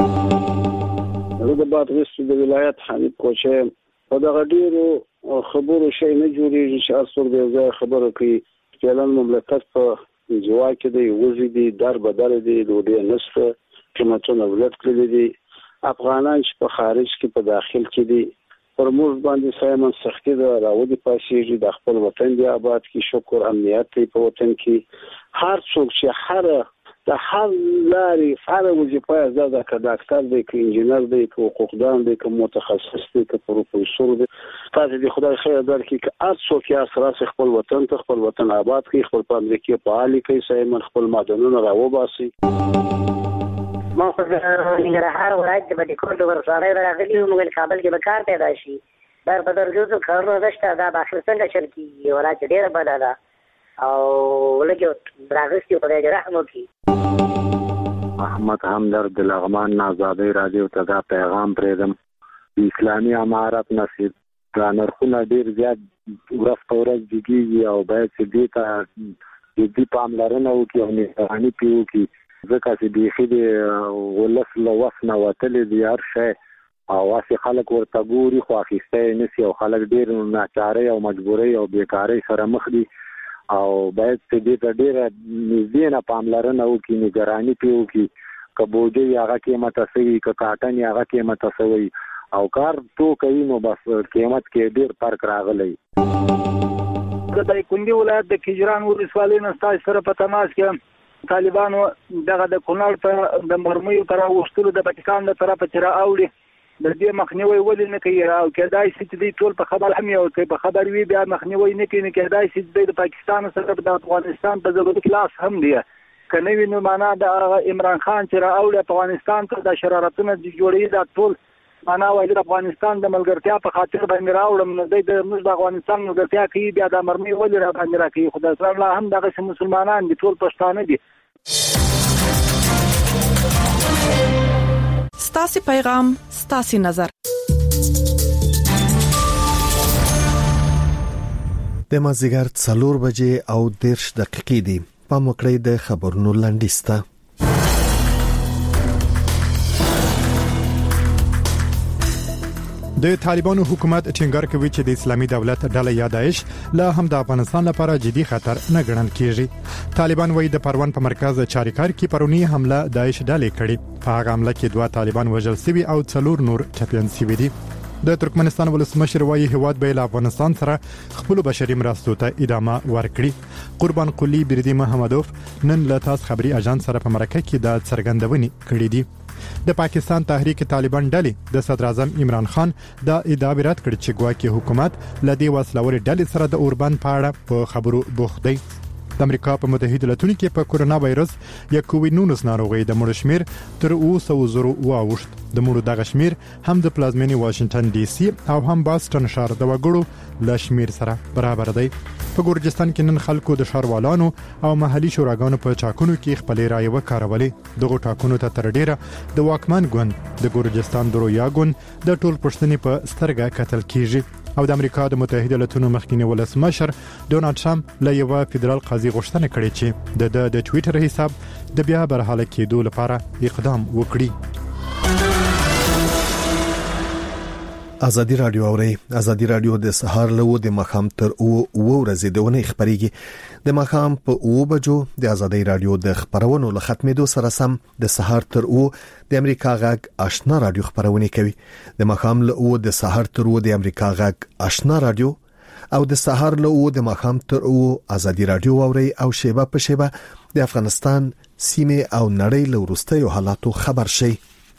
[SPEAKER 24] زه د بادغیس د ولایت حمید کوچه په دغه ډیرو خبرو شي نه جوړیږي چې اصل د ځای خبره کوي. فعلاً مملکت په جوا کې دی، وږي دي، در بدل دي، ډوډۍ نشته، قیمتونه ولټ کړي دي. افغانان چې په خارج کې په داخل کې دي پر موږ باندې سایمن سختي ده، راودي پاسېږي د خپل وطن دی آباد کې شکر امنیت په وطن کې. هر څوک چې هر د هر لاري هر وظیفه زده که ډاکټر دی که انجینر دی که حقوقدان دی که متخصص دی که پروفیسور دی، تاسو دې خدای خیر درکړي که هر څوک یې سره خپل وطن ته خپل وطن آباد کړي، خپل په امریکا فعال کړي، سایمن خپل معدنونه راوباسي.
[SPEAKER 25] ما خو د ننګرهار ولایت د بټکوټ ولسوالۍ راغلي وم، موږ کابل کې به کار پیدا شي. در په درجو کارونه نشته، دا به اخر څنګه چل کېږي؟ ولایت ډېره بده ده او لږ راغستې خدای دې رحم وکړي.
[SPEAKER 26] احمد همدرد د لغمان آزادۍ رادیو ته دا پیغام پرېږدم. اسلامي امارت نصیب دا نرخونه ډېر زیات ورځ په ورځ جګېږي او باید چې دې ته جدي پاملرنه وکړي او نگراني پرې وکړي، ځکه چې بیخي د ولس له وس نه وتلی دی هر شی او هسې خلک ورته ګوري خو اخیستی یې نشي او خلک ډېر ناچارۍ او مجبورۍ او بیکارۍ سره مخ دي او باید چې دې ته ډېره نږدې نه پاملرنه وکړي، نګراني پرې وکړي. که بوجۍ هغه قیمته شوي، که کاټن هغه قیمته شوی او کار تو کوي نو بس قیمت کې ډېر فرق راغلی.
[SPEAKER 27] د دایکنډي ولایت د کجران ولسوالۍ نه ستاسو سره په تماس کې طالبانو دغه د کونړ ته د مرمیو تر راوستلو د پاکستان له طرفه چې راوړي د دې مخنیوي ولې نه کوي او کېدای شي چې دوی ټول په خبر هم یو کوي، په خبر وي بیا مخنیوي نه کوي، کېدای شي چې د پاکستان سره د افغانستان په ضرورت کې لاس هم دی. کنه ویني معنا د عمران خان چې راوړ افغانستان ته د شرارتونو د جوړې د ټول معنا وایي د افغانستان د ملګرتیا په خاطر باندې راوړم نو د موږ د افغانستان ملګرتیا کوي بیا د مرمي ولې را باندې راکوي خدای سره الله هم دغه مسلمانان دي ټول پښتانه دي.
[SPEAKER 2] ستاسو پیغام ستاسو نظر.
[SPEAKER 1] د مازیګر څلور بجې او دېرش دقیقې دي. په مکړې د خبرونو لاندېسته
[SPEAKER 6] د طالبانو حکومت ټینګار کوي چې د اسلامي دولت ډله یا داعش لا هم د افغانستان لپاره جدي خطر نه ګڼل کیږي. طالبان وايي د پروان په مرکز چاریکار کې پرونی حمله داعش ډلې کړې. په هغه حمله کې دوه طالبان وژل شوي او څلور نور ټپيان شوي دي. د ترکمنستان ولسمشر وايي هیواد به له افغانستان سره خپل بشري مرستو ته ادامه ورکړي. قربان قلی بریدي محمدوف نن له تاس خبري اژانس سره په مرکه کې د څرګندونې کړې دي. د پاکستان تحریک طالبان ډلې د صدر اعظم عمران خان د ادعا رد کړ چې ګواکې حکومت لدی وسلوري ډلې سره د اوربند پاړه په خبرو بوخت دی. د امریکا په متحده ایالاتونو کې په کورونا وایرس یا کووډ نولس ناروغي د مړو شمیر تر اوه سوه زره واوښت. د مړو دغه شمیر هم د پلازمینې واشنگټن ډي سي او هم باستون ښار د وګړو ل شمیر سره برابر دی. په ګورجستان کې نن خلکو د ښاروالانو او محلي شوراګانو په چاکونو کې خپلې رایې وکارولې. دغه ټاکنو ته تر ډیره د واکمن ګوند د ګورجستان درویا ګوند د ټول پښتنې په سترګه کتل کیږي. او د امریکا د متحده ایالاتونو مخکینی ولسمشر ډونالد ټرمپ له یو فدرال قاضي غوښتنه کړې چې د د ټوئیټر حساب د بیا برحاله کېدو لپاره اقدام وکړي. ازادي رادیو اوري ازادي رادیو د سهار له د مخام تر او او ورځې د ونه خبريږي. د مخام په او بجو د ازادي رادیو د خبرونو له ختمېدو سره سم د سهار تر او د امریکا غږ آشنا رادیو خبرونه کوي. د مخام له او د سهار تر او د امریکا غږ آشنا رادیو او د سهار له او د مخام تر او ازادي رادیو اوري او شیبه په شیبه د افغانستان سیمه او نړۍ له ورستیو حالاتو خبر شي.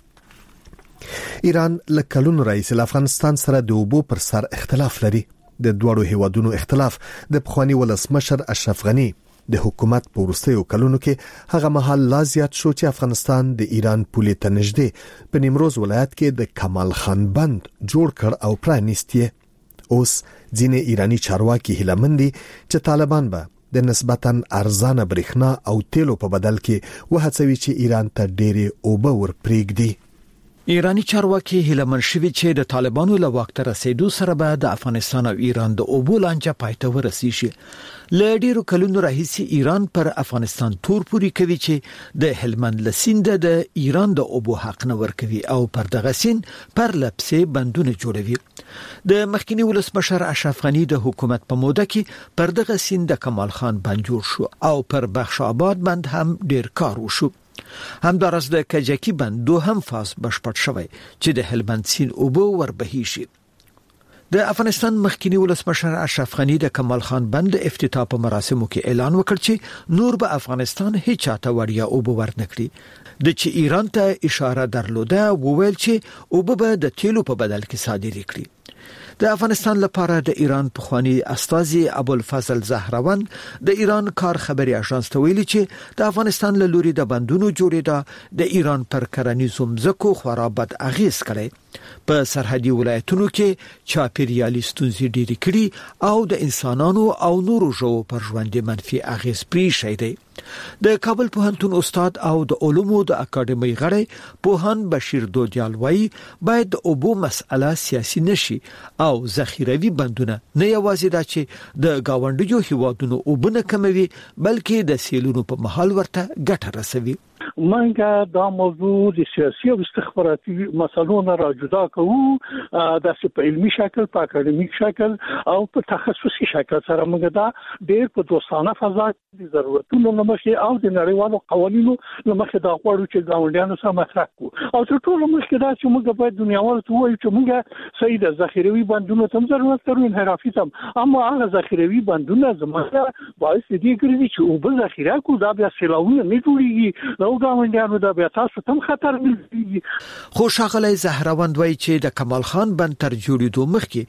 [SPEAKER 6] ایران له کلونو راځي له افغانستان سره د اوبو پر سر اختلاف لري. د دوړو هیوادونو اختلاف د پخوانی ولسمشر اشرف غنی د حکومت په ورستیو کلونو کې هغه مهال لا زیات شو چې افغانستان د ایران پولې ته نږدې په نیمروز ولایت کې د کمال خان بند جوړ کړ او پرانیستی. اوس ځینې ایرانی چارواکي هیلمندي چې طالبان به د نسبتاً ارزانه برېښنا او تیلو په بدل کې وهڅوي چې ایران ته ډېرې اوبه ورپرېږدي.
[SPEAKER 3] ایرانی چارواکي هیلمن شوی چې د طالبانو له واک ته رسیدو سره به د افغانستان او ایران د اوبو لانجه پایته ورسیږي. ل ډیرو کلونو راهیسي ایران پر افغانستان تور پوری کوي چې د هلمند لسیند د ایران د اوبو حق نه ورکوي او پر دغه سین پر لپسې بندونه جوړوي. د مخکینی ولسمشر اشرف غنی د حکومت په موده کې پر دغه سین د کمال خان بند جوړ شو او پر بخش آباد بند هم ډیر کار وشو. همدارس د کجکی بند دو هم فاز بشپړ شوی چې د هلمند سین اوبو وربهي شي. د افغانستان مخکینی ولسمشر اشرف غنی د کمال خان بند افتتاح په مراسمو کې اعلان وکړ چې نور به افغانستان هیڅ چاته وړیا اوبو ورنکړي. د چې ایران ته اشاره درلوده وویل چې اوبو به د تیلو په بدل کې صادري کړي. د افغانستان لپاره د ایران پخوانی استازي ابوالفضل زهروان د ایران کار خبري اژانس ته ویلي چې د افغانستان له لوري د بندونو جوړېدا د ایران پر کرنیزو مځکو خورا بد اغیز کړي. په سرحدي ولایتونو کې چاپیریالي ستونزې ډېرې کړي او د انسانانو او نورو ژوو پر ژوند منفي اغیز پرې شي دی. د کابل پوهنتون استاد او د علومو د اکاډمي غړی پوهان بشیر دودیال وايي باید د اوبو مسأله سیاسي نشي او ذخیروي بندونه نه یوازې دا چې د گاونډیو هیوادونو اوبونه کموي بلکې د سیلونو په محل ورته ګټه رسوي.
[SPEAKER 7] منګه دا موضوع د سیاسي او استخباراتي مسلو نه را جدا کوو د په علمي شکل په اکاډمیک شکل او په تخصصي شکل سره موږ دا ډېر په دوستانه فضا د ضرورتونو لمخې او د نړیوالو قوانینو لمخې دا غواړو چې ګاونډیانو سره مطرح کړو او تر ټولو مخکې دا چې موږ باید دنیاوالو ته وایو چې موږ صحیح د ذخیروي بندونو ته ضرورت لرو انحرافي تم اما هغه ذخیروي بندونه زموږ باعث دي کړی چې اوبه ذخیره کړو دا بیا سیلاوونه نه جوړیږي نو ګاونډیانو دا بیا تاسو تم خطر ملي.
[SPEAKER 3] خو شاغلی زهروند وایي چې د کمال خان بند تر جوړېدو مخکې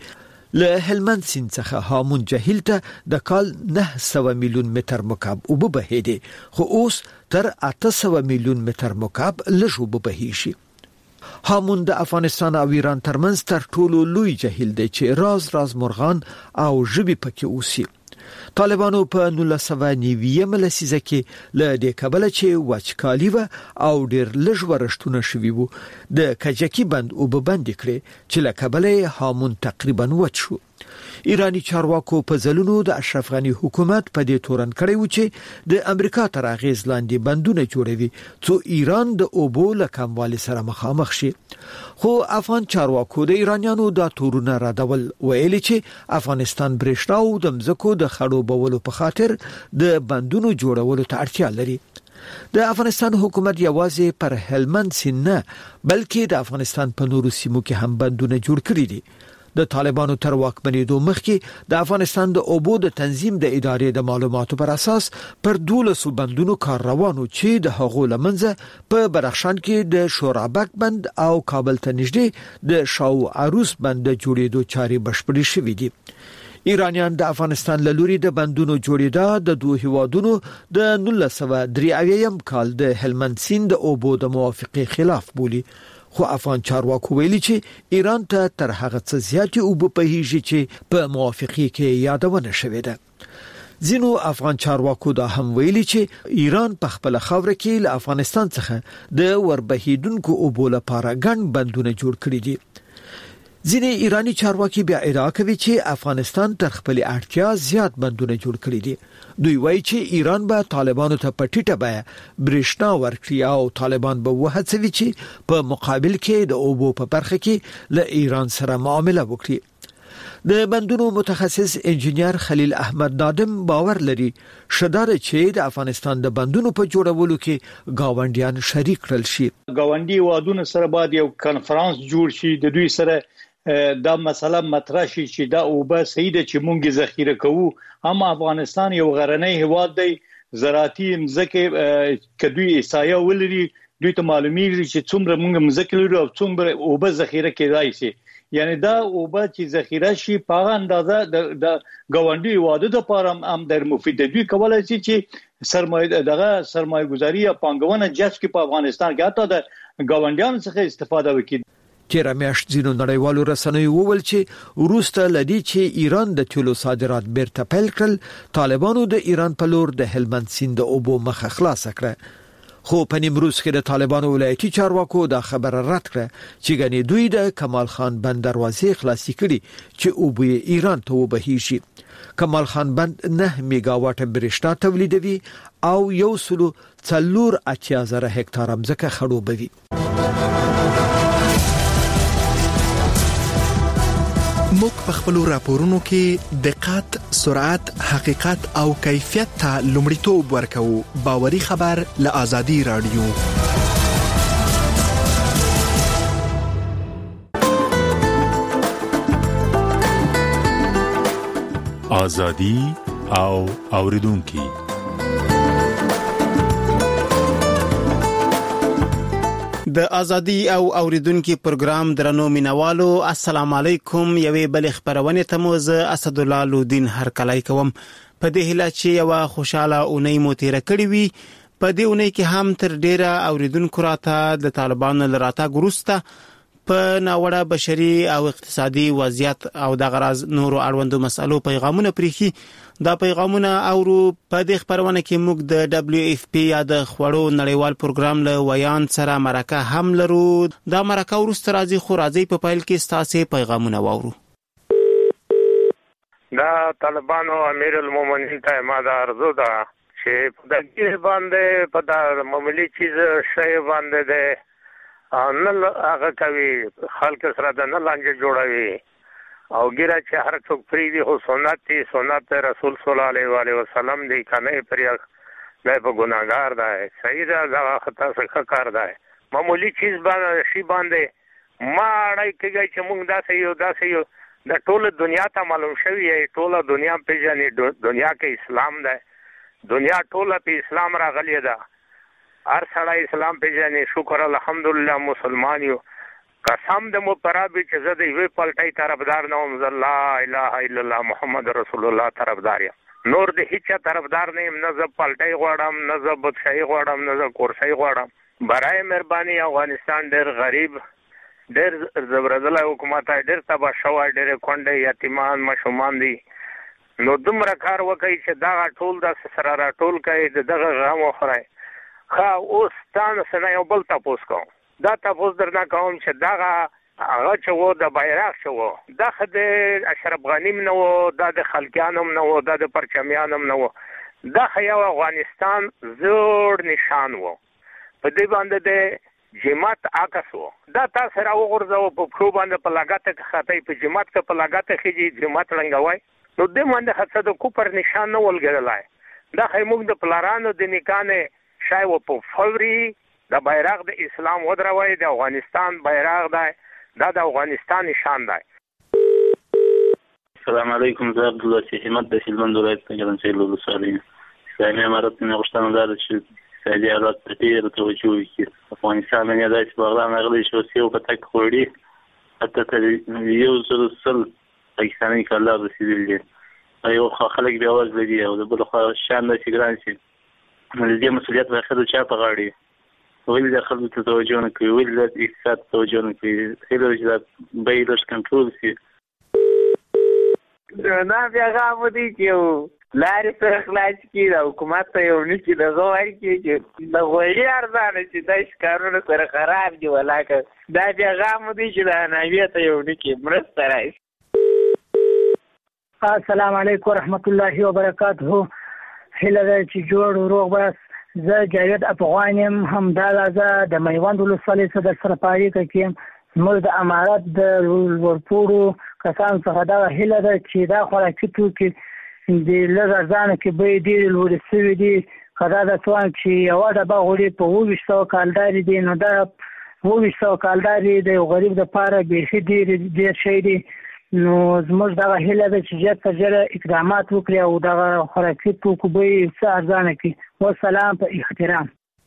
[SPEAKER 3] له هلمند سیند څخه هامون جهیل ته د کال نه سوه میلیون متر مکعب اوبه بهیدي، خو اوس تر اته سوه میلیون متر مکعب لږ اوبه بهیږي. هامون د افغانستان او ایران ترمنځ تر ټولو لوی جهیل دی چې راز راز مرغان او ژوي پکې اوسي. طالبانو په نولس سوه نوي لسیزه کې له دې کبله چې وچکالي و او ډېر لږ ورښتونه شوي وو د کجکي بند اوبه بندې کړې چې له کبله هامون تقریبا وچ شو. ایرانی چارواکو په ځلونو د اشرف غنی حکومت په دې تورن کړی و چې د امریکا تر اغیز لاندې بندونه جوړوي څو ایران د اوبو له کموالي سره مخامخ شي. خو افغان چارواکو د ایرانیانو دا تورونه ردول، ویلي چې افغانستان برېښنا او د مځکو د خړوبولو په خاطر د بندونو جوړولو ته اړتیا لري. د افغانستان حکومت یوازې پر هلمند سیند نه بلکې د افغانستان په نورو سیمو کې هم بندونه جوړ کړي دي. د طالبانو تر واکمنېدو مخکې د افغانستان د اوبو د تنظیم د ادارې د معلوماتو پر اساس پر دولسو بندونو کار روانو چې د هغو لمنځه په بدخشان کې د شورابک بند او کابل ته نږدې د شاو عروس بند د جوړېدو چارې بشپړې شوې دي. ایرانیان د افغانستان له لوري د بندونو جوړېدا د دوه هیوادونو د نولس سوه درې اویایم کال د هلمند سیند د اوبو د موافقې خلاف بولي. خو افغان چارواکو ویلي چې ایران ته تر هغه څه زیاتې اوبه بهیږي چې په موافقې کې یادونه شوې ده. ځینو افغان چارواکو دا هم ویلي چې ایران په خپل خاور کې له افغانستان څخه د وربهیدونکو اوبو لپاره ګڼ بندونه جوړ کړي دي. ځینې ایرانی چارواکي بیا ادعا کوي چې افغانستان تر خپل اړتیا زیات بندونه جوړ کړي دي. دوی وایي چې ایران به طالبانو ته په ټیټه بیه برېښنا ورکړي او طالبان به وهڅوي چې په مقابل کې د اوبو په برخه کې له ایران سره معامله وکړي. د بندونو متخصص انجینیر خلیل احمد نادم باور لري شدار چې د افغانستان د بندونو په جوړولو کې گاونډیان شریک کړل شي.
[SPEAKER 27] گاونډي وادونو سره باید یو کانفرنس جوړ شي، د دوی سره دا مسله مطرح شي چې دا اوبه صحیح ده چې مونږ ذخیره کوو. اما افغانستان یو غرنی هیواد دی، زراعتي مځکه کدوې احصایه ولري، دوی ته معلومیږي چې څومره مونږ مځکه لرو او څومره اوبه ذخیره کېدای شي. یعنی دا اوبه چې ذخیره شي په هغه اندازه د گاونډي هیوادو لپاره هم ډېر مفید دی. دوی کولای شي چې سرمایه دغه سرمایه گذاري یا پانګونه جذب کړي په افغانستان کې، حتی د گاونډیانو څخه استفاده وکړي.
[SPEAKER 3] تیر میاشت ځینو نړیوالو رسنیو وویل چې وروسته لدی چې ایران د تیلو صادرات بیرته پیل کړل، طالبانو د ایران په لور د هلمند سیند د اوبو مخه خلاص کړه. خو په نیمروز کې د طالبانو ولایتي چارواکو دا خبره رد کړه چې ګنې دوی د کمال خان بند دروازې خلاصې کړي چې اوبه ایران ته وبهیږي. کمال خان بند نه میگاواټ برېښنا تولیدوي او یو سلو څلور اتیا زره هکتار ځمکه خړوبوي.
[SPEAKER 4] موږ په خپل راپورونو کې دقت، سرعت، حقیقت او کیفیت ته لومړیتوب ورکوو. باوري خبر له آزادي رادیو.
[SPEAKER 8] آزادي او اوریدونکو.
[SPEAKER 20] د ازادي او اوریدونکو پروګرام درنو مینوالو، السلام علیکم. یوې بل خبرونه ته مو زه اسد الله لودین هر کلای کوم په دې هله چې یو خوشاله اونۍ مو تیر کړی وي. په دې اونۍ کې هم تر ډیره اوریدونکو راته د طالبانو لراته ګروسته په ناوړه بشري او اقتصادي وضعیت او د غرض نورو اړوندو مسالو پیغامونه پریخي. دا پیغامونه اورو په دې خبرونه کې موږ د دبليو اف پی یا د خوړو نړیوال پروګرام له ویان سره مرکه هم لرو. دا مرکه ورسته راځي خو راځي په پایل کې ستاسو پیغامونه واورو.
[SPEAKER 9] دا طالبانو امیر المؤمنین ته ما دا ارزو ده چې په دې باندې په دا معمولی چیز شی باندې ده نل هغه کوي، خلک سره د نه لانجه جوړوي او ګیره چې هر څوک پریدي خو سنت دی، سنت رسول صلی الله علیه وسلم دی کنه پریا نه په ګناګار دی. صحیح ده، دا خطا څخه کار دی. معمولی چیز باندې شی باندې ما اړای کېږي چې موږ داسې یو داسې یو د ټوله دنیا ته معلوم شوی دی، ټوله دنیا پیژني دنیا کې اسلام دی، دنیا ټوله په اسلام راغلی ده. هر سړی اسلام پیژني، شکر الحمدلله مسلمان یو. قسم د مپرابي چې زه د یوې پلټۍ طرفدار نه وم، لا اله الا الله محمد رسول الله طرفدار یم، نور د هیڅ طرفدار نه یم، نه زه پلټۍ غواړم، نه زه بادشاهي غواړم، نه زه کورسۍ غواړم. برای مهرباني افغانستان ډېر غریب، ډېر زبردله حکومت دی، ډېر تباه شوی، ډېرې کونډې یتیمان ماشومان دي. نو دومره کار وکړئ چې دغه ټول داسې سره راټول کړئ، د دغه غم وخورئ. ښه اوس ستانه څه نه یو بل تپوس کوم، دا تپوس درنه کوم چې دغه هغه چې و د بیرغ چې و دا خو د اشرف غني هم نه و، دا د خلقیان هم نه و، دا د پرچمیان هم نه و، دا خو یو افغانستان زوړ نشان و، په دې باندې د جماعت عکس و. دا تاسو را وغورځوه په پښو باندې په لګته کې خطۍ، په جماعت کې په لګته خېږي، جماعت ړنګوئ، نو دې باندې خو د کوپر نشان نه ولګېدلی. دا خو موږ د پلارانو د نیکانې شای و په فوري د بیرغ د اسلام ودروي، د افغانستان بیرغ دی، دا د افغانستان نشان دی.
[SPEAKER 10] السلام علیکم، زه عبدالله احمد د هلمند ولایت څخه ګرمسیر ولسوالي. اسلامي امارت نه غوښتنه ده چې اقتصادي حالات ته ډېره توجه وکړي. افغانستان نه داسې بغداد راغلی چې اوس یو پتک خوړي، حتی تر یو سل سل پاکستاني کالر رسېدلي دي. یو خوا خلک بې وزله دي او د بل خوا شیان داسې ګران شي. د دې مسؤلیت به اخر د چا په غاړه وي؟ ولې د خلکو ته توجه نه کوي؟ ولې د اقتصاد ته توجه نه کوي؟ هیله چې دا بیې لږ کنټرول شي.
[SPEAKER 11] دا پیغام دی چې لارې سره خلاص کړي، د حکومت ته یو نشي دغه ورکړي چې د غوړي ارزانه چې دا ښکارونه سره خراب دي. ولاکه دا پیغام دی چې د ناویې ته یو نکي مرسته راشي.
[SPEAKER 12] السلام علیکم ورحمت الله وبرکاته. هیله ده چې جوړ روغ بس. زه جاوید افغان یم، همداله زه د میوند ولسوالۍ څخه در سره په اړیکه کې یم. زموږ د امارت د لوړپوړو کسانو څخه دغه هیله ده چې دا خوراکي توکي د لږ ارزانه کې بیې ډېرې لوړې شوي دي. که دا د څوان چې یوه ډبه غوړي په اووه ویشت سوه کالدارې دي، نو دا اووه ویشت سوه کالدارې د یو غریب دپاره بیخي ډېر ډېر شی دی. نو زموږ دغه هیله ده چې ژر تر ژره اقدامات وکړي او دغه خوراکي توکو بیې څه ارزانه کړي. والسلام په احترام.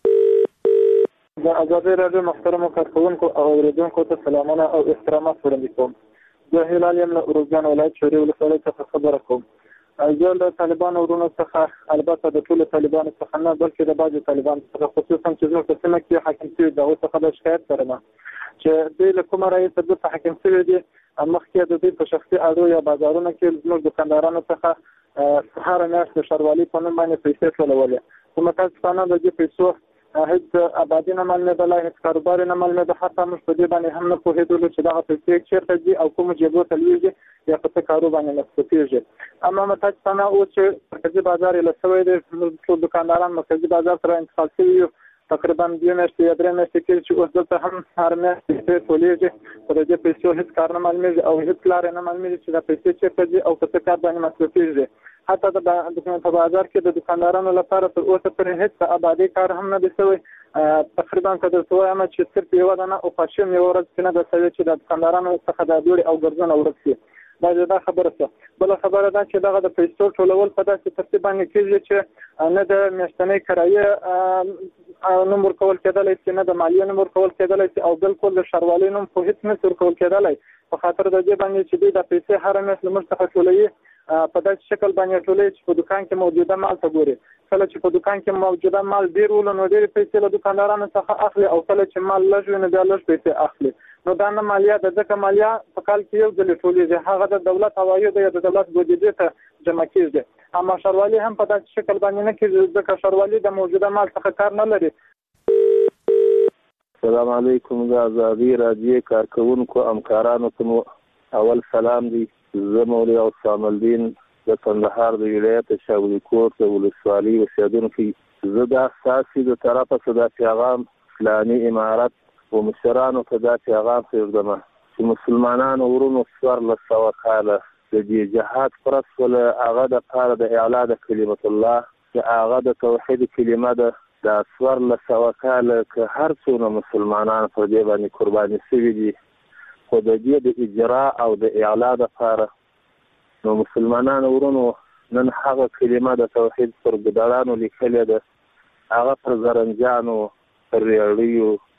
[SPEAKER 13] د ازادۍ راډیو محترمو کارکوونکو او اورېدونکو ته سلامونه او احترامات وړاندې کوم. زه هلال یم له اروزګان ولایت شوري ولسوالۍ څخه خبره کوم. زه له طالبانو ورونو څخه، البته د ټولو طالبانو څخه نه بلکې د بعضو طالبانو څخه، خصوصا چې زموږ په سیمه کې حاکم شوي د هغوی څخه د شکایت لرم چې دوی له کومه رایې څخه حاکم شوي دي. مخکې د دوی په شخصي اړو یا بازارونو کې زموږ دکاندارانو څخه هره میاشت د ښاروالۍ په نوم باندې پیسې ټولولې، خو متاسفانه د دې پیسو هیڅ آبادي نه معلومېدله، هیڅ کاروبار نه معلومېده. حتی موږ په دې باندې هم نه پوهېدلو چې دغه پیسې چېرته ځي او کومو جېبو ته لوېږي یا په څه کارو باندې مصرفېږي. اما متاسفانه اوس چې مرکزي بازار یې له شوی دی، موږ ټول دکانداران مرکزي بازار سره انتقال شوي یو، تقریبا دوه میاشتې یا درې میاشتې کېږي چې اوس دلته هم هر میاشت پیسې ټولېږي، خو د دې پیسو هېڅ کار نه معلومېږي او هېڅ لارې نه معلومېږي چې دا پیسې چېرته ځي او په څه کار باندې مصرفېږي. حتی د په بازار کې د دکاندارانو لپاره تر اوسه پورې هېڅ آبادي کار هم نه دی شوی. تقریبا که درته وایم چې صرف یوه دانه اوپاشن یوه ورځ کې نه ده شوې چې د دکاندارانو څخه دا دوړې او ګرځونه ورک شي. دا دا خبره شوه. بله خبره ده چې دغه د پیسو ټولول په داسې ترتیب باندې کېږي چې نه د میاشتنۍ کرایې نوم ورکول کېدلی شي، نه د مالیې نوم ورکول کېدلی شي او بالکل د ښاروالۍ نوم خو هېڅ نشي ورکول کېدلی، په خاطر د دې باندې چې دوی دا پیسې هره میاشت له موږ څخه ټولوي په داسې شکل باندې ټولوي چې په دوکان کې موجوده مال ته ګوري. کله چې په دوکان کې موجوده مال ډېر ولو نو ډېرې پیسې له دوکاندارانو څخه اخلي او کله چې مال لږ وي نو بیا لږ پیسې اخلي. نو دا نه مالیه ده، ځکه مالیه په کال کې یو ځلې ټولېږي، هغه د دولت عوایدو یا د دولت بودیجې ته جمع کېږي. اما ښاروالي هم په داسې شکل باندې نه کېږي، ځکه ښاروالي د موجوده مال څخه کار نه لري.
[SPEAKER 26] السلام علیکم. د ازادۍ راډیو کارکوونکو همکارانو ته مو اول سلام دی. زه مولوي حسام الدین د کندهار د ولایت شاولی کوټ د ولسوالۍ اوسېدونکی. زه دا ستاسې د طرفه څخه دا پیغام اسلامي امارت و مشرانو ته دا پیغام پرېږدم چې مسلمانانو ورونو څوارلس سوه کاله د دې جهاد فرض کړله، هغه دپاره د اعلا د کلمت الله چې هغه د توحید کلمه ده. دا څوارلس سوه کاله که هر څومره مسلمانان پر دې باندې قرباني شوي دي، خو د دې د اجرا او د اعلا دپاره نو مسلمانانو ورونو نن هغه کلمه د توحید پر ګدړانو لیکلې ده، هغه پر زرنجانو، پر ریاړیو،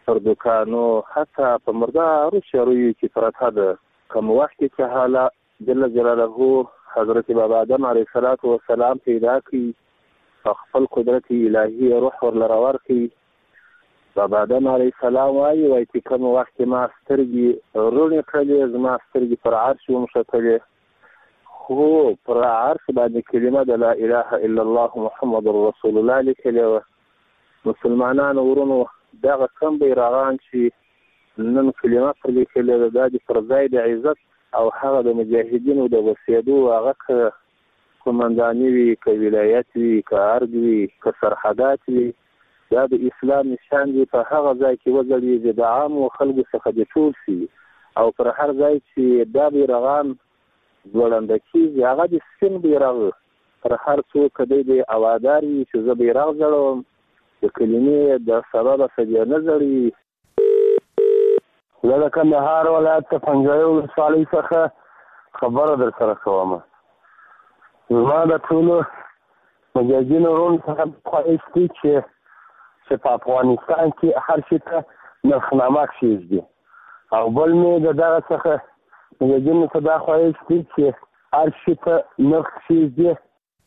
[SPEAKER 26] پر دکانو حتی په مردارو شروعي کې پرته ده. کوم وخت چې حالا جل جلاله حضرت بابا آدم علیه الصلاة والسلام پیدا کړي خپل قدرت الهي روح ورلره ورکړي. بابا آدم علیه السلام وایي وایي چې کوم وخت ما سترګې روڼې کړلې زما سترګې پر عرش ومښتلې، خو پر عرش باندې کلمه د لا اله الا الله محمد رسول الله لیکلې وه. مسلمانانو ورونو دغه کم بیرغان چې نن کلمه پر لیکلې ده دا د پر ځای د عزت او هغه د مجاهدینو د وسیدو هغه که قمنداني وي، که ولایت وي، که ارګ وي، که سرحدات وي، دا د اسلام نشان دی. په هغه ځای کې وځلېږي د عامو خلکو څخه د ټول شي او پر هر ځای چې دا بیرغان ځوړنده کېږي هغه د سپین بیرغ پر هر څوک دی د اوادار وي چې زه بیرغ ځړوم د کلمې د سببه سجه نه ځړي.
[SPEAKER 5] زه د کندهار ولایت د پنجوایي ولسوالۍ څخه خبره در سره کوم. زما د ټولو مجاهدینو وروڼو څخه خواهش دی چې چې په افغانستان کې هر شي ته نرخنامه کښېږدي او بل مې د دغه څخه مجاهدینو ته دا خواهش دی چې هر شي ته نرخ کښېږدي.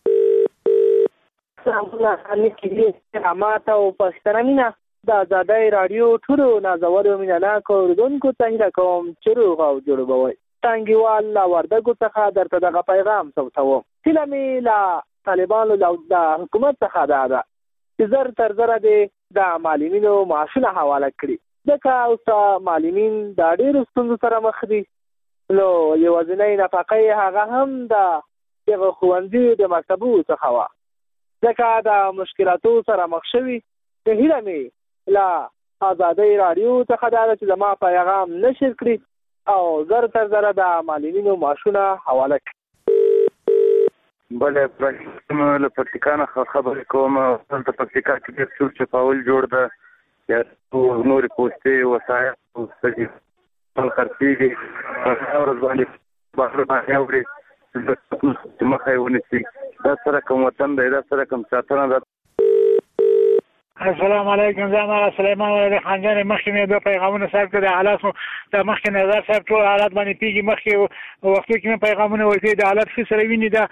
[SPEAKER 14] رحمت او پښتنمینه د آزادۍ راډیو ټولو نازولو مینهناکو اورېدونکو ته هیله کوم چې روغ او جوړ به وئ. ټانګیوال له وردګو څخه درته دغه پیغام ثبتوم. هیله مې له طالبانو د حکومت څخه دا ده چې زر تر زره دې د معلمینو معاشونه حواله کړي، ځکه اوس معلمین د ډېرو ستونزو سره مخ دي. نو یوازینۍ نفقه یې هغه هم د دغه ښوونځیو د مکتبو څخه وه، ځکه د مشکلاتو سره مخ شوي. د هیله مې له آزادۍ راډیو څخه دا ده چې زما پیغام نشر کړي او زر تر زره د معلمینو معاشونه حواله کړي.
[SPEAKER 26] بله ابراهیم له پکتیکا نه خبرې کوم. دلته پکتیکا کې ډېر څوک چپاول جوړ ده یا نورې پوستې وسایل خپل خرڅېږي په هغه ورځ باندې بهر باندې اوري چې مخه یې ونیسي. دا سره کوم وطن دی، دا سره کوم ساتنه ده.
[SPEAKER 15] السلام علیکم. زه ما سلیمان ولې خانجان مخکې مې دوه پیغامونه صاحب کړه. حالات مو د مخکې نظر صاحب ټول حالات باندې پیږي. مخکې وختو کې مې پیغامونه ورکړي د حالات ښه سره ویني، دا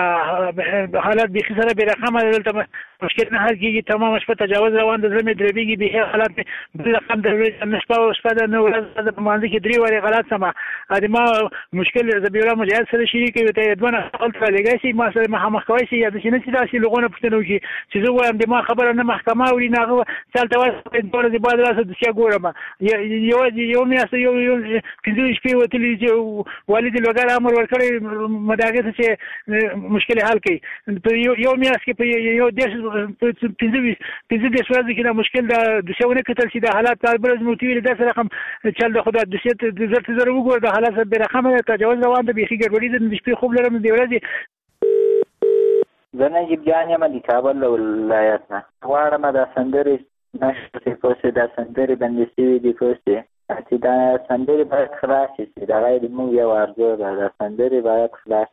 [SPEAKER 15] حالات بیخي سره بې رقمه دلته مشکل نه حل کېږي. تمامه شپه تجاوز روان د زړه مې دربېږي بیخي حالات مې بل رقم د نه شپه او شپه د نه ورځ په مانځه کې درې وارې غلط سمه د ما مشکل زبیرا مجاهد سره شریک وي ته دوه خپل لګای شي ما سره مخامخ کوي شي یا د شنه چې داسې لغونه پښتنو کې چې زه وایم د ما خبره نه محکمه اوري نه هغه څلته واسه ډول دی بعد راسه د څه ګورم یو یو میاسته یو یو پنځه شپې وتلی چې والد لوګر امر ورکړي مداګه چې مشکل حل کړي. یو میاس کې په یو دیش پنځه پنځه دیش ورځې کې دا مشکل دا د څونه کتل چې د حالات برز موتیوي د سره رقم چل د خدای د ست د زرت زره وګور د حالات به رقم تجاوز روان د بیخي ګډوډي د شپې خوب لرم دی ورځي.
[SPEAKER 16] زه نجیب جان یم د کابل ولایت نه غواړم د سندرې نشته کوڅه د سندرې باندې سوي دي کوڅه چې دا سندرې باید خلاص شي دا غیر موږ یو ارزو ده د سندرې باید خلاص.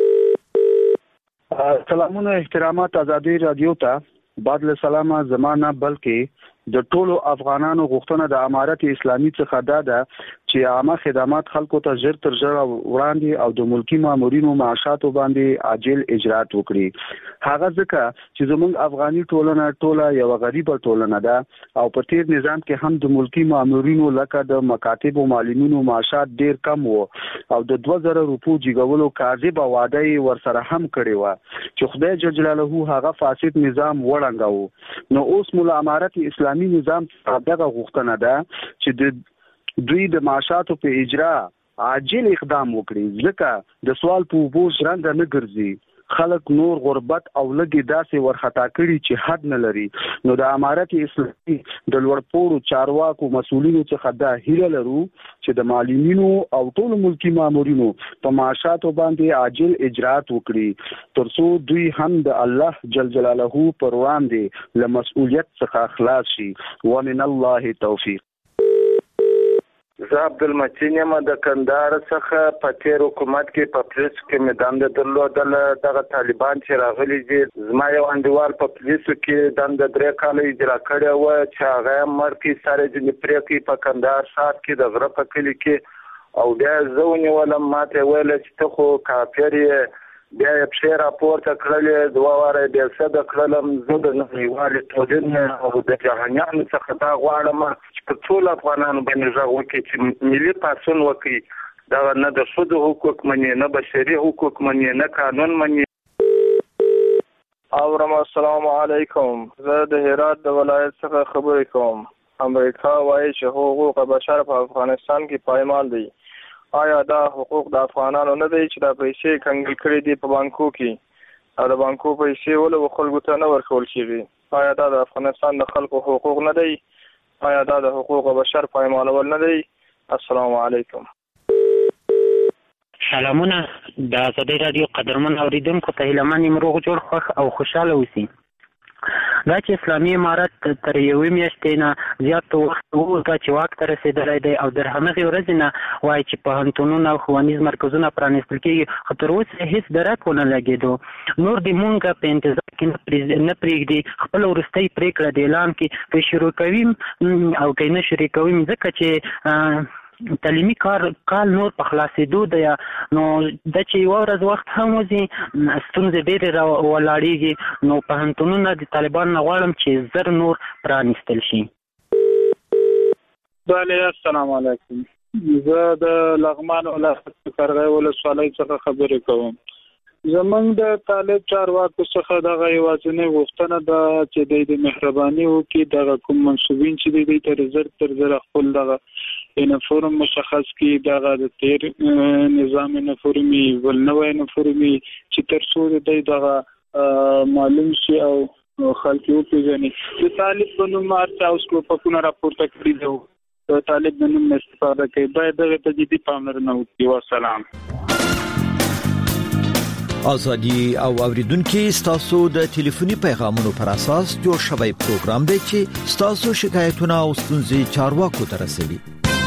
[SPEAKER 17] سلامونه احترامات آزادۍ رادیو ته بعد له سلامه زمانہ بلکې د ټولو افغانانو غوښتنه د امارت اسلامي څخه دا ده چې عامه خدمات خلکو ته ژر تر ژره وړاندې او د ملکی مامورینو معاشاتو باندې عاجل اجرات وکړي. هغه ځکه چې زموږ افغاني ټولنه ټوله یو غریبه ټولنه ده او په تیر نظام کې هم د ملکی مامورینو لکه د مکاتب او معلمینو معاشات ډیر کم وو او د دوه زره روپو جګولو کاذبه وعده یې ورسره هم کړې وه چې خدای جل جلاله هغه فاسد نظام وړانداوه. نو اوس مو امارت اسلامي نظام دغه غوښتنه ده چې د دوی د معاشاتو په اجرا عاجل اقدام وکړي ځکه د سوال په وبو ژرنده نه ګرځي. خلک نور غربت او لګي داسې ورخطا کړي چې حد نه لري. نو د امارت اسلامي د لوړپوړو چارواکو مسؤلینو څخه دا هیله لرو چې د معلمینو او ټولو ملکی مامورینو په معاشاتو باندې عاجل اجرات وکړي ترڅو دوی هم د الله جل جلاله پر وړاندې له مسؤلیت څخه خلاص شي. ومن الله توفیق.
[SPEAKER 18] زه عبدالمتین یم د کندهار څخه. په تیر حکومت کې په پولیسو کې مې دنده درلودله. دغه طالبان چې راغلي دي زما یو انډیوال په پولیسو کې دنده درې کاله اجرا کړې وه چې هغه یې مړ کړي، سر یې ځینې پرې کړي په کندهار ښار کې د غره په کلي کې. او بیا یې زه ونیولم، ما ته یې ویله چې ته خو کافر یې. بیا یې پښې راپورته کړلې، دوه واره یې بېسده کړلم. زه د نړیوالې ټولنې او د جهانیانو څخه دا غواړم چې په ټولو افغانانو باندې غږ وکړي چې ملي پاڅون وکړي. دغه نه د ښځو حقوق مني، نه بشري حقوق مني، نه قانون مني.
[SPEAKER 19] اورم. السلام علیکم. زه د هرات د ولایت څخه خبرې کوم. امریکا وایي چې حقوق بشر په افغانستان کې پایمال دي. آیا دا حقوق د افغانانو نه دی چې دا پیسې کنګل کړي دي په بانکو کې او د بانکو پیسې ولې خلکو ته نه ورکول کېږي؟ آیا دا د افغانستان د خلکو حقوق نه دی؟ آیا دا د حقوق بشر پایمالول نه دی؟ السلام علیکم.
[SPEAKER 21] سلامونه. د آزادۍ راډیو قدرمن اوریدونکو ته هیله من یم روغ جوړ خوښ او خوشحاله اوسئ. دا چې اسلامي امارت تر یوې میاشتې نه زیات وخت وروسته چې واک ته رسېدلی دی او تر همغې ورځې نه وایي چې پوهنتونونه او ښوونیز مرکزونه پرانیستل کېږي، خو تر اوسه هېڅ درک ونه لګېدو. نور دې مونږ په انتظار کې نه پرېږدي، خپله وروستۍ پرېکړه د اعلان کې که شروع کوي او که نه شروع کوي، ځکه چې تعلیمي کار کال نور په خلاصېدو دی، نو دا چې یوه ورځ وخت هم وځي ستونزې ډېرې راولاړېږي. نو پوهنتونونه د طالبانو نه غواړم چې زر نور پرانیستل شي.
[SPEAKER 27] بله، السلام علیکم. زه د لغمان ولایت قرغې ولسوالۍ څخه خبرې کوم. زمونږ د طالب چارواکو څخه دغه یوازینۍ غوښتنه ده چې د مهرباني وکړي دغه کوم منصوبین چې دی تر زر تر زر خپل دغه یونیفورم مشخص کړي، دغه د تیر نظام یونیفورمي ول نوی یونیفورمي چې تر څو دی دغه معلوم شي او خلک وپېژني. د طالب په نوم هر اوس ټوپکونه راپورته کړي دي، د طالب په نوم استفاده کوي، باید دغه ته جدي پاملرنه وکړي. والسلام.
[SPEAKER 3] ازادي او اوریدونکو ستاسو د ټلیفوني پیغامونو پر اساس جوړ شوی پروګرام دی چې ستاسو شکایتونه او ستونزې چارواکو ته رسوي.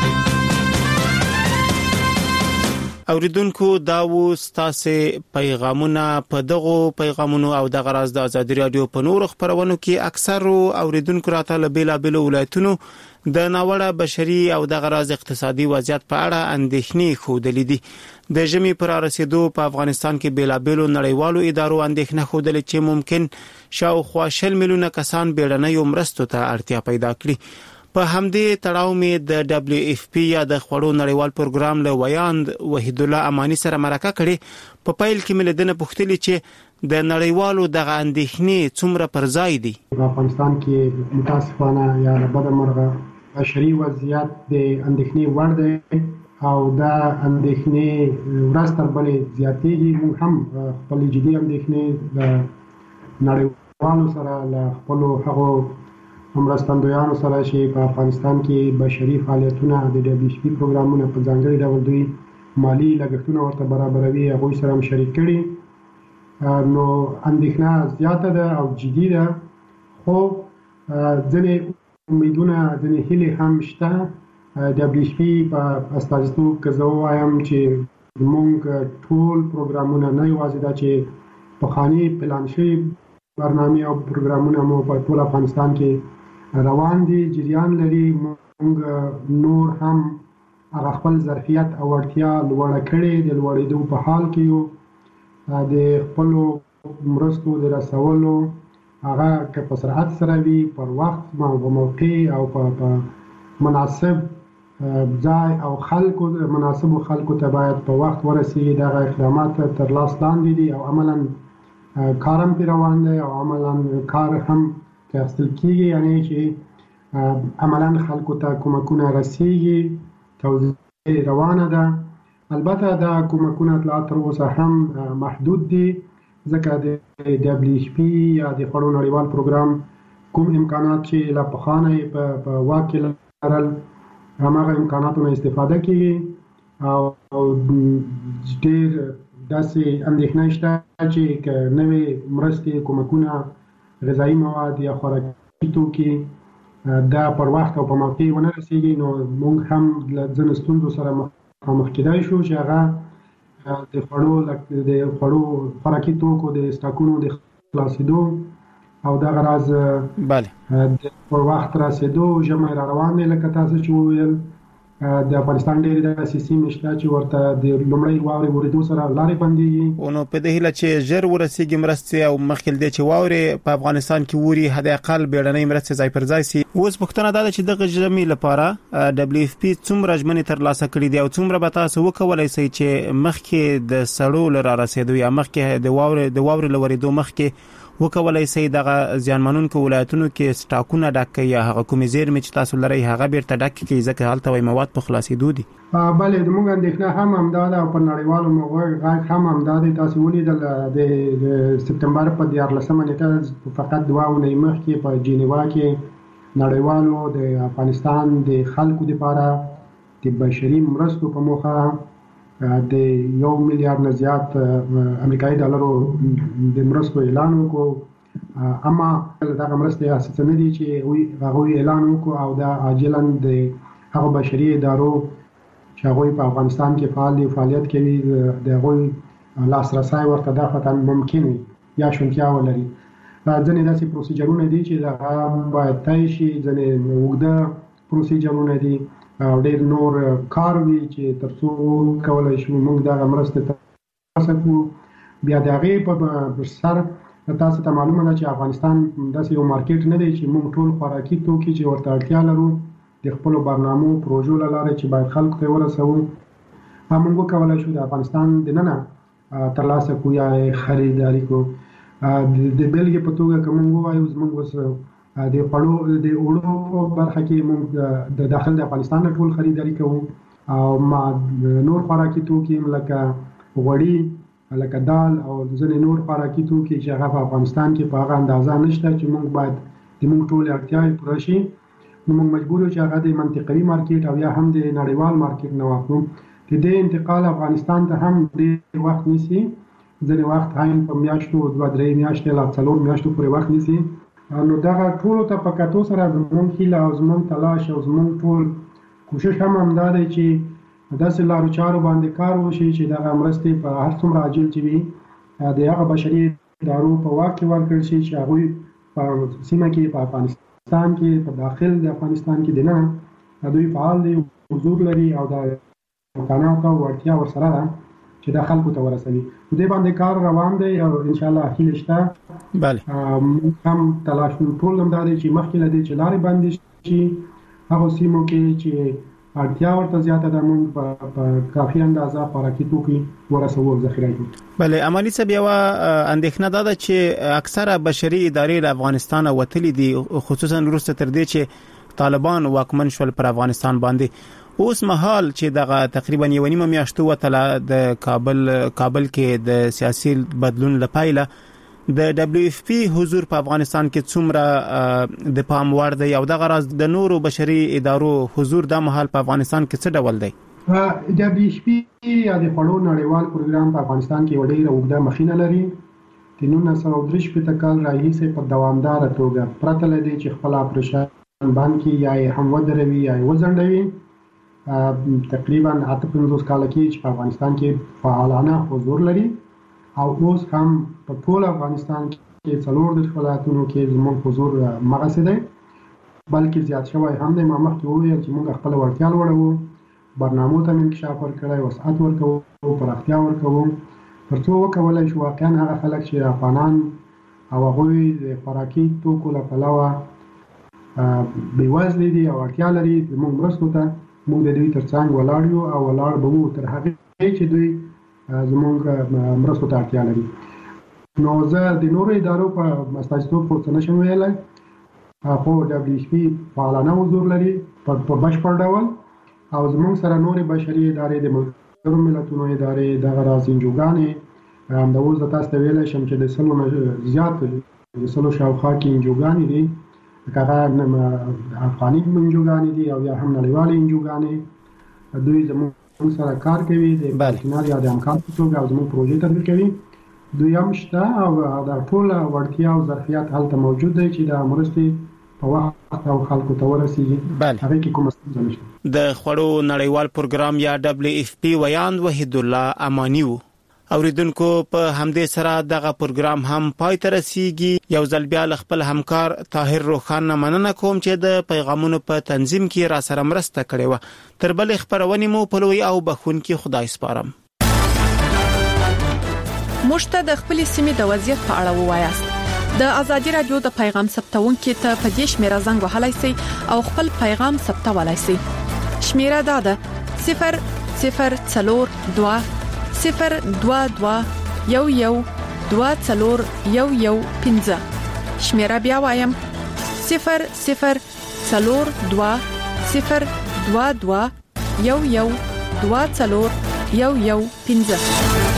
[SPEAKER 20] اوریدونکو دا و ستاسو پیغامونه. په دغه پیغامونو او د غراز د ازادي رادیو په نور خبرونو کې اکثر اوریدونکو راته له بیلا بیل ولایتونو د ناوړه بشري او د غراز اقتصادي وضعیت په اړه اندېښنې خوده لیدي. د ژمي پر رسیدو په افغانستان کې بیلا بیل نړیوالو ادارو اندېښنه خوده چې ممکن شاوخوا شل میلیونه کسان بیړنۍ مرستو ته اړتیا پیدا کړي. په همدې تړاو مې د دبليو اف پی یا د خوړو نړیوال پروګرام له ویاند وحید الله امانی سره مرکه کړې. په پیل کې مې لیدنه پوښتلې چې د نړیوالو دغه اندېښنې څومره پر ځای دي.
[SPEAKER 22] په افغانستان کې متاسفانه یا بد مرغه بشري وضعیت د اندېښنې وړ دی او دا اندېښنې ورځ تر بلې زیاتېږي. موږ هم خپل جدي اندېښنې د نړیوالو سره له خپلو هغو مرستندویانو سره چې په افغانستان کې بشري فعالیتونه د دبليو اف پی پروګرامونه په ځانګړي ډول دوی مالی لګښتونه ورته برابروي، هغوی سره هم شریک کړي. نو اندېښنه زیاته ده او جدي ده، خو ځینې امیدونه ځینې هیلې هم شته. دبليو اف پی په استازیتوب کې زه ووایم چې موږ ټول پروګرامونه نه یوازې دا چې پخواني پلان شوي برنامې او پروګرامونه مو په ټول افغانستان کې روان دي، جریان لري. موږ نور هم هغه خپل ظرفیت او اړتیا لوړه کړې د لوړېدو په حال کې یو. د خپلو مرستو د رسولو هغه که په سرعت سره وي، پر وخت په موقع او په مناسب ځای او خلکو مناسبو خلکو ته باید په وخت ورسیږي. دغه اقدامات تر لاس لاندې دي او عملاً کارم پی روان دی او عملاً کار هم که اخیستل کېږي، یعنی چې عملاً خلکو ته کومکونه رسیږي، توزیع روانه ده. البته دا کومکونه لا تر اوسه هم محدود دي، ځکه د دبليو اف پی یا د خوړو نړیوال پروګرام کوم امکانات چې لا پخوانه په واک کې لرل هماغه امکاناتو نه استفاده کېږي او ډېر داسې اندېښنه شته چې که نوې مرستې کومکونه غذایي مواد یا خوراکي توکي دا پر وخت او په موقع ونه رسیږي نو موږ هم ځنې ستونزو سره مخامخ کېدای شو چې هغه د خوړو د خوړو خوراکي توکو د سټاکونو د خلاصېدو او دغه راز
[SPEAKER 20] بله
[SPEAKER 22] د پر وخت رسېدو ژمی را روان دی لکه تاسو چې وویل د افغانستان ډېرې داسې سیمې شته چې ورته د لومړۍ واورې ورېدو سره لارې بندېږي.
[SPEAKER 20] نو په دې هیله چې ژر ورسیږي مرستې او مخکې له دې چې واورې په افغانستان کې وري حد اقل بیړنۍ مرستې ځای پر ځای سي. اوس پوښتنه دا ده چې دغه ژمي لپاره دبليو اف پی څومره ژمنې ترلاسه کړې دي او څومره به تاسو وکولای شئ چې مخکې د سړو لره رسیدو یا مخکې د واورې د واورې لورېدو مخکې وکولای شي دغه ځانمنونکو ولایتونو کې سټاکونه ډک یا هغه کومې زیرمې چې تاسو لري هغه بیرته ډک کړئ ځکه هلته وایي مواد په خلاصېدو دي.
[SPEAKER 22] بله زموږ اندېښنه هم همدا ده او په نړیوالو غږ هم همدا دی. تاسو ولیدل د سپتمبر په دیارلسمه نېټه فقط دوه اونۍ مخکې په جنیوا کې نړیوالو د افغانستان د خلکو لپاره د بشري مرستو په موخه د یو میلیارډ نه زیات امریکایي ډالرو د مرستو اعلان وکړو. اما دغه مرستې اساسي نه دي چې هغوی اعلان وکړو او دا عاجلا د هغو بشري ادارو چې هغوی په افغانستان کې فعال دي فعالیت کوي د هغوی لاسرسی ورته دا خطا ممکن وي یا شونتیا ولري. ځینې داسې پروسیجرونه دي چې دغه باید طی شي، ځینې اوږده پروسیجرونه دي او ډېر نور کار وي چې تر څو کولی شو موږ دغه مرستې ترلاسه کړو. بیا د هغې په سر تاسو ته معلومه ده چې افغانستان داسې یو مارکیټ نه دی چې موږ ټول خوراکي توکي چې ورته اړتیا لرو د خپلو برنامو پروژو له لارې چې باید خلکو ته ورسوو موږ وکولی شو د افغانستان دننه ترلاسه کړو یا خریداري کړو. د بېلګې په توګه که موږ ووایو زموږ اوس د خوړو د اوړو په برخه کې موږ د داخل د افغانستان نه ټول خریداري کوو او ما نور خوراکي توکي لکه غوړي لکه دال او ځینې نور خوراکي توکي چې هغه په افغانستان کې په هغه اندازه نشته چې موږ باید د موږ ټولې اړتیاوې پوره شي نو موږ مجبور یو چې هغه د منطقوي مارکیټ او یا هم د نړیوال مارکیټ نه واخلو. د دې انتقال افغانستان ته هم ډېر وخت نیسي، ځینې وخت هم په میاشتو دوه درې میاشتې لا څلور میاشتو پورې وخت نیسي. نو دغه ټولو ته په کتو سره زموږ هیله او زموږ تلاش او زموږ ټول کوشش هم همدا دی چې داسې لارو چارو باندې کار وشي چې دغه مرستې په هر څومره عاجل چې وي د هغه بشري ادارو په واک کې ورکړل شي چې هغوی په سیمه کې په افغانستان کې په داخل د افغانستان کې دننه دوی فعال دي، حضور لري او د امکاناتو او وړتیا ورسره ده چې دا خلکو ته ورسوي. دې باندې کار روان دی او ان شاء الله هیله شته.
[SPEAKER 20] بله
[SPEAKER 22] هم تلاش ټول هم دا دی چې مخکې له دې چې لارې بندې شي هغو سیمو کې چې اړتیا ورته زیاته ده موږ په کافي اندازه خوراکي توکي ورسوو او ذخیره کړو.
[SPEAKER 20] بله عملي صاحب یوه اندېښنه دا ده چې اکثره بشري ادارې له افغانستانه وتلي دي خصوصا وروسته تر دې چې طالبان واکمن شول پر افغانستان باندې. اوس مهال چې دغه تقریبا یو نیمه میاشتو وتله د کابل کابل کې د سیاسي بدلون لپاره د دبليو اف پی حضور په افغانستان کې څومره د پام وړ دی او دغه راز د نورو بشري ادارو حضور د مهال په افغانستان کې څه ډول دی؟
[SPEAKER 22] دبليو اف پی یا د خوړو نړیوال پروګرام په افغانستان کې وړي اوږده مخینه لري. د نولس سوه درې شپېته کال راهیسې په دوامداره توګه پرته له دې چې خپل اپریشن بند کړي یا یې هم ودروي یا یې وځنډوي تقریبا اته پنځوس کاله کې چې په افغانستان کې فعالانه حضور لري او اوس هم په ټول افغانستان کې څلور دېرش ولایتونو کې زموږ حضور مغسې دی بلکې زیات شوی هم دی. ما مخکې وویل چې موږ خپله وړتیا لوړوو، برنامو ته مې انکشاف ورکړی، وسعت ورکوو، پراختیا ورکوو تر څو وکولی شو واقعا هغه خلک چې افغانان او هغوی د خوراکي توکو له پلوه بېوزلي دي او اړتیا لري زموږ مرستو ته موږ د دوی تر څنګ ولاړ یو او ولاړ به وو تر هغې چې دوی زموږ مرستو ته اړتیا لري. نو زه د نورو ادارو په استازیتوب خو څه نشم ویلی، خو دبليو اف پی فعالانه حضور لري په بشپړ ډول او زموږ سره نورې بشري ادارې د ملګرو ملتونو ادارې دغه راز انجوګانې همدا اوس زه تاسو ته ویلی شم چې د سلو نه زیات د سلو شاوخوا کې انجوګانې دي که هغه افغاني انجوګانې دي او یا هم نړیوالې انجوګانې دوی زموږ سره کار کوي د پارتنر یا د همکار په توګه او زموږ پروژې تطبیق کوي. دوی هم شته او دا ټول وړتیا او ظرفیت هلته موجود دی چې د مرستې په وخت او خلکو ته ورسیږي هغه کې کوم ستونزه نشته.
[SPEAKER 20] د خوړو نړیوال پروګرام یا دبليو اف پی ویاند وحید الله امانیو اوریدونکو په همدې سره دغه پروګرام هم پای ته رسیږي. یو ځل بیا خپل همکار طاهر روخان مننه کوم چې د پیغامونو په تنظیم کې را سره مرسته کړې و. تر بل خبرونه مو په لوی او بخون کې خدای سپارم.
[SPEAKER 1] مشته د خپل سیمې د وضعیت په اړه ووایاست. د ازادي رادیو د پیغام ثبتونکو ته په دې شمیره زنګ وهلای شئ او خپل پیغام ثبتولای شئ. شمیره دا ده صفر صفر څلور دوه صفر دوه دوه یو یو دوه څلور یو یو پنځه. شمیره بیا وایم صفر صفر څلور دوه صفر دوه دوه یو یو دوه څلور یو یو پنځه.